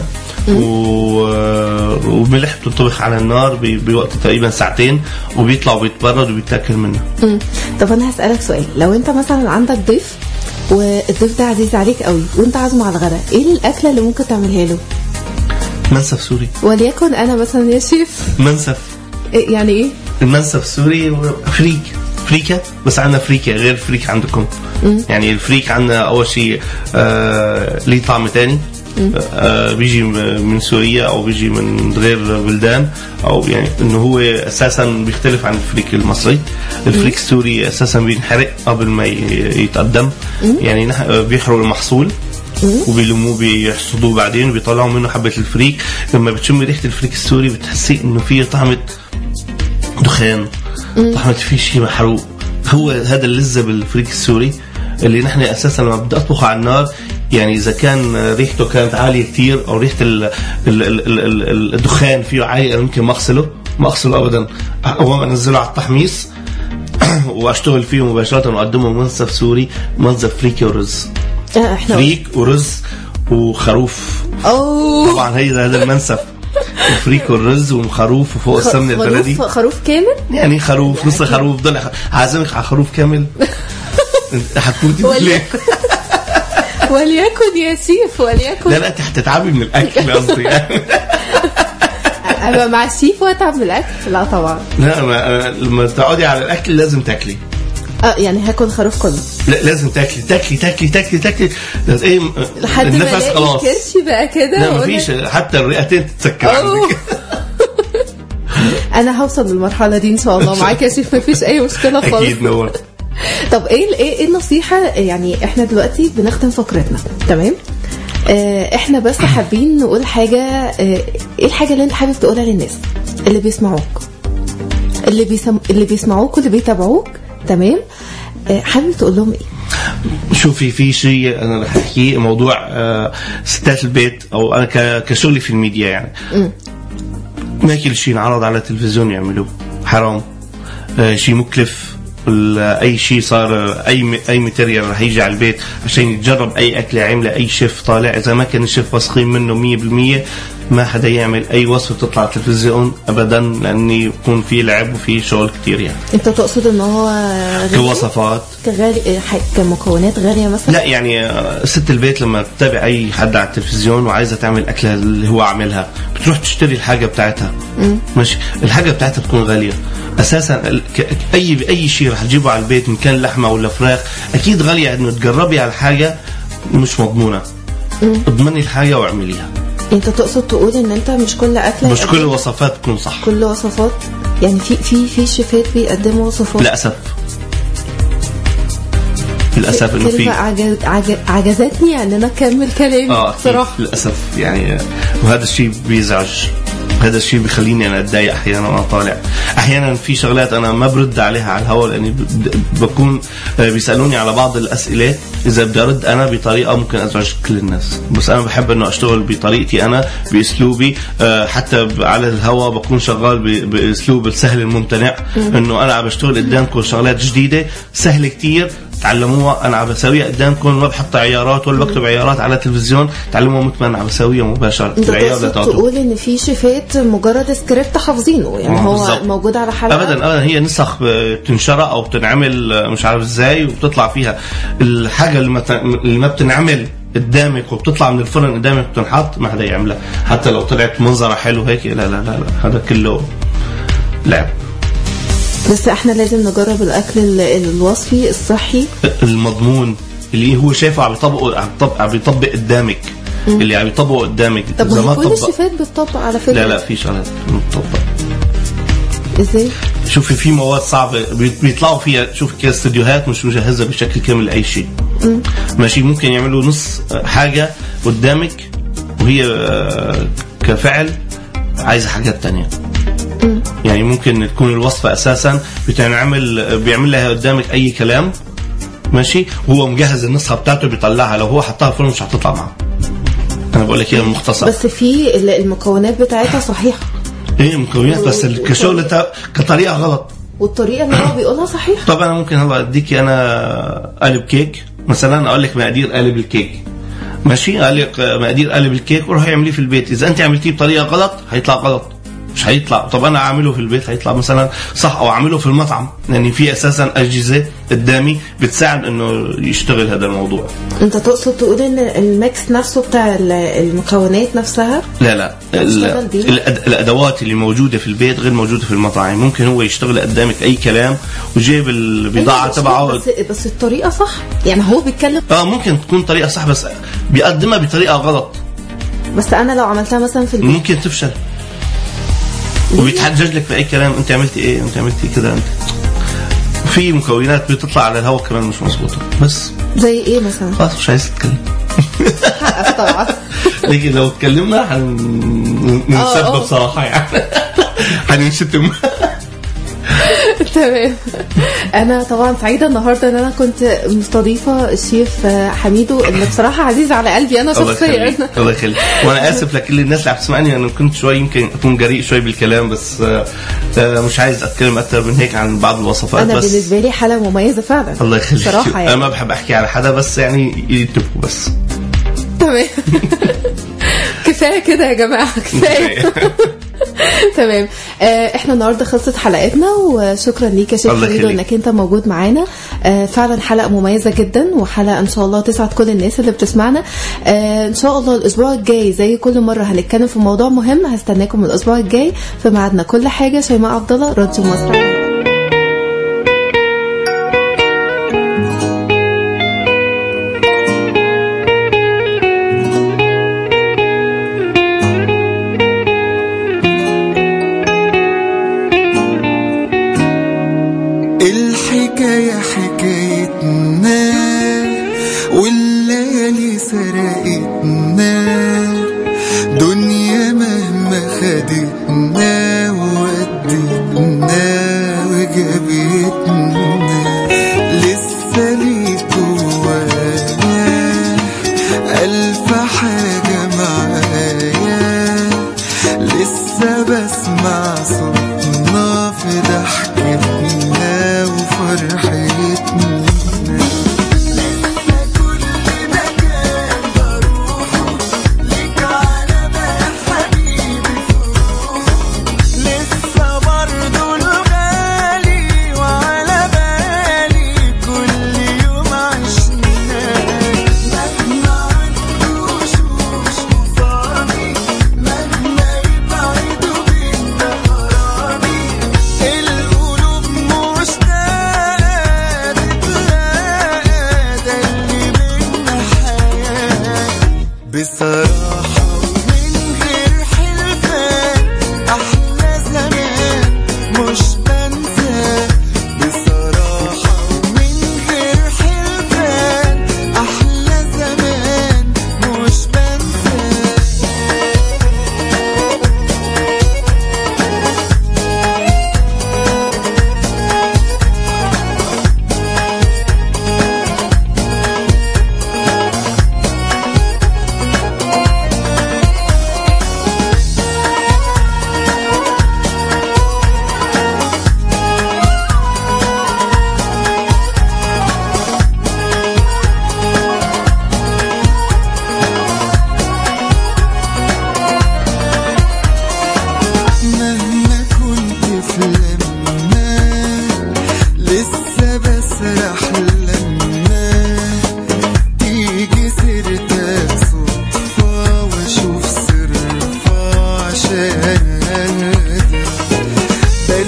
وملح، بتطبخ على النار بوقت تقريبا ساعتين وبيطلع وبيتبرد وبيتاكل منه. طب انا هسألك سؤال، لو انت مثلا عندك ضيف والضيف ده عزيز عليك قوي وانت عازمه على الغداء، ايه الاكله اللي ممكن تعملها له؟ منسف سوري. وليكن انا مثلا يا شيف منسف. يعني ايه المنسف السوري؟ فريكة، بس عندنا فريكة غير فريك عندكم. يعني الفريك عندنا أول شيء ليه طعم تاني، بيجي من سوريا أو بيجي من غير بلدان، أو يعني إنه هو أساسا بيختلف عن الفريك المصري. الفريك السوري أساسا بينحرق قبل ما يتقدم. يعني بيحرقوا المحصول وبيلموه بيحصدوه بعدين وبيطلعوا منه حبة الفريك. لما بتشمي ريحة الفريك السوري بتحسي إنه فيه طعمة دخان، طعمة فيه شيء محروق. هو هذا اللذة بالفريك السوري اللي نحن أساسا لما بدي أطبخه على النار، يعني إذا كان ريحته كانت عالية كتير أو ريحة الدخان فيه عالية، ممكن ما أغسله أبدا، أول ما أنزله على التحميص وأشتغل فيه مباشرة وأقدمه منسف سوري، منسف فريكي ورز. فريك ورز وخروف. طبعا هذا المنسف، الفريك والرز وخروف وفوق السمنه البلدي. خروف كامل يعني؟ خروف نص خروف. ضل عازمك على خروف كامل. هتموتي ليه؟ وليكن يا سيف وليكن. لا هتتعبي من الاكل قصدي يعني. ابقى مع السيف واتعب من الاكل؟ لا طبعا. لا لما تقعدي على الاكل لازم تاكلي. يعني هاكل خروف كله؟ لا لازم تاكلي ايه لحد ما الاقي كرشي بقى كده. لا مفيش، حتى الرئتين تتسكر عندك. انا هوصل للمرحله دي ان شاء الله معاك يا شيف، مفيش اي مشكله خالص. اكيد نور. طب ايه النصيحه؟ يعني احنا دلوقتي بنختم فقرتنا تمام، احنا بس حابين نقول حاجه. ايه الحاجه اللي انت حابب تقولها للناس اللي بيسمعوك، اللي بيسمعوك واللي بيتابعوك تمام؟ حابب تقول لهم ايه؟ شوفي في شيء انا رح احكيه، موضوع ستات البيت او انا كشغلي في الميديا يعني. ما كل شيء ينعرض على التلفزيون يعملوه، حرام. شيء مكلف، اي شيء صار، اي ماتيريال رح يجي على البيت عشان يتجرب اي اكله عامله اي شيف طالع، اذا ما كان الشيف واثقين منه 100% ما حدا يعمل اي وصفه تطلع على التلفزيون ابدا، لاني يكون في لعب وفي شغل كتير يعني. انت تقصد ان هو كوصفات كغالي كمكونات غاليه مثلا؟ لا يعني ست البيت لما تتابع اي حد على التلفزيون وعايزه تعمل اكله اللي هو عاملها بتروح تشتري الحاجه بتاعتها. ماشي، الحاجه بتاعتها بتكون غاليه اساسا. اي شيء رح تجيبه على البيت ان كان لحمه ولا فراخ اكيد غاليه، انه تجربي على الحاجه مش مضمونه. اضمني الحاجه واعمليها. انت تقصد تقول ان انت مش كل اكله، مش كل الوصفات تكون صح. كل وصفات يعني في شيفات بيقدموا وصفات للاسف انه في عجزتني ان انا اكمل كلامي بصراحه للاسف يعني. وهذا الشيء بيزعج، هذا الشيء بيخليني انا اتضايق احيانا وانا طالع. احيانا في شغلات انا ما برد عليها على الهواء لاني بكون بيسالوني على بعض الاسئله، اذا بدي ارد انا بطريقه ممكن ازعج كل الناس، بس انا بحب انه اشتغل بطريقتي انا باسلوبي. حتى على الهواء بكون شغال باسلوب السهل الممتنع، انه انا عم بشتغل قدامكم شغلات جديده سهله كتير تعلموها، انا عم بسويها قدامكم، ما بحط عيارات ولا بكتب عيارات على التلفزيون، تعلموها مثل ما انا عم بسويها مباشره. العيار لا تقول ان في شيفات مجرد سكريبت حافظينه يعني هو بالزبط. موجود على حلقه ابدا هي نسخ بتنشرى او بتنعمل مش عارف ازاي وبتطلع فيها الحاجه اللي ما بتنعمل قدامك وبتطلع من الفرن قدامك بتنحط، ما حدا يعملها حتى لو طلعت منظرها حلو هيك. لا لا لا لا، هذا كله لعب. بس احنا لازم نجرب الاكل الوصفي الصحي المضمون اللي هو شايفه عم بيطبق قدامك، اللي عم يطبقه قدامك. طب ما كل الشيفات بتطبق على فكره. لا في شغلات بتطبق. ازاي؟ شوفي في مواد صعبه بيطلعوا فيها، شوفي كده استديوهات مش مجهزه بشكل كامل لاي شيء. ماشي، ممكن يعملوا نص حاجه قدامك وهي كفعل عايزه حاجات تانية. يعني ممكن تكون الوصفه اساسا بيعمل لها قدامك اي كلام، ماشي، وهو مجهز النسخه بتاعته بيطلعها، لو هو حطها في الفرن مش هتطلع معه. انا بقول لك هي مختصر، بس في المكونات بتاعتها صحيحه. ايه مكونات بس كشغل كطريقه غلط، والطريقه اللي هو بيقولها صحيحه. طبعا انا ممكن هلا اديكي انا قالب كيك مثلا، اقول لك مقادير قالب الكيك، ماشي، قال لك مقادير قالب الكيك وروح اعمليه في البيت. اذا انت عملتيه بطريقه غلط هيطلع غلط، مش هيطلع. طب انا اعمله في البيت هيطلع مثلا صح، او اعمله في المطعم، لان في اساسا اجهزه قدامي بتساعد انه يشتغل هذا الموضوع. انت تقصد تقول ان الميكس نفسه بتاع المكونات نفسها؟ لا الادوات اللي موجوده في البيت غير موجوده في المطاعم. ممكن هو يشتغل قدامك اي كلام وجيب البضاعه تبعه، بس الطريقه صح يعني. هو بيتكلم ممكن تكون طريقه صح بس بيقدمها بطريقه غلط. بس انا لو عملتها مثلا في البيت ممكن تفشل وبيتحجج لك في اي كلام، انت عملتي ايه، انت عملتي كده. انت في مكونات بتطلع على الهواء كمان مش مظبوطه. بس زي ايه مثلا؟ خلاص مش عايز اتكلم. طبعا لكن لو اتكلمنا هنسبب صراحه يعني هنشتم. تمام. انا طبعا سعيده النهارده ان انا كنت مستضيفه الشيف حميدو اللي بصراحه عزيز على قلبي انا شخصيا. الله يخليك. وانا اسف لكل الناس اللي عم تسمعني، انا كنت شوي يمكن اكون جريء شوي بالكلام، بس مش عايز اتكلم اكثر من هيك عن بعض الوصفات. انا بس بالنسبه لي حلقه مميزه فعلا. الله يخليك صراحه يعني. انا ما بحب احكي على حدا، بس يعني يتبقوا بس. تمام. كفايه كده يا جماعه، كفايه. تمام. احنا النهارده خلصت حلقتنا، وشكرا ليك يا شيخ حميدو انك انت موجود معانا. فعلا حلقه مميزه جدا، وحلقه ان شاء الله تسعد كل الناس اللي بتسمعنا. ان شاء الله الاسبوع الجاي زي كل مره هنتكلم في موضوع مهم. هستناكم الاسبوع الجاي في ميعادنا. كل حاجه شيماء عبد الله، راديو مصر. الحكاية حكايتنا والليالي سرقتنا، دنيا مهما خدتنا وودتنا وجابتنا، لسه ليك جوايا ألف حاجة معايا، لسه بسمع صوتنا في ضحكتنا وفرحتنا.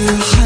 الحياة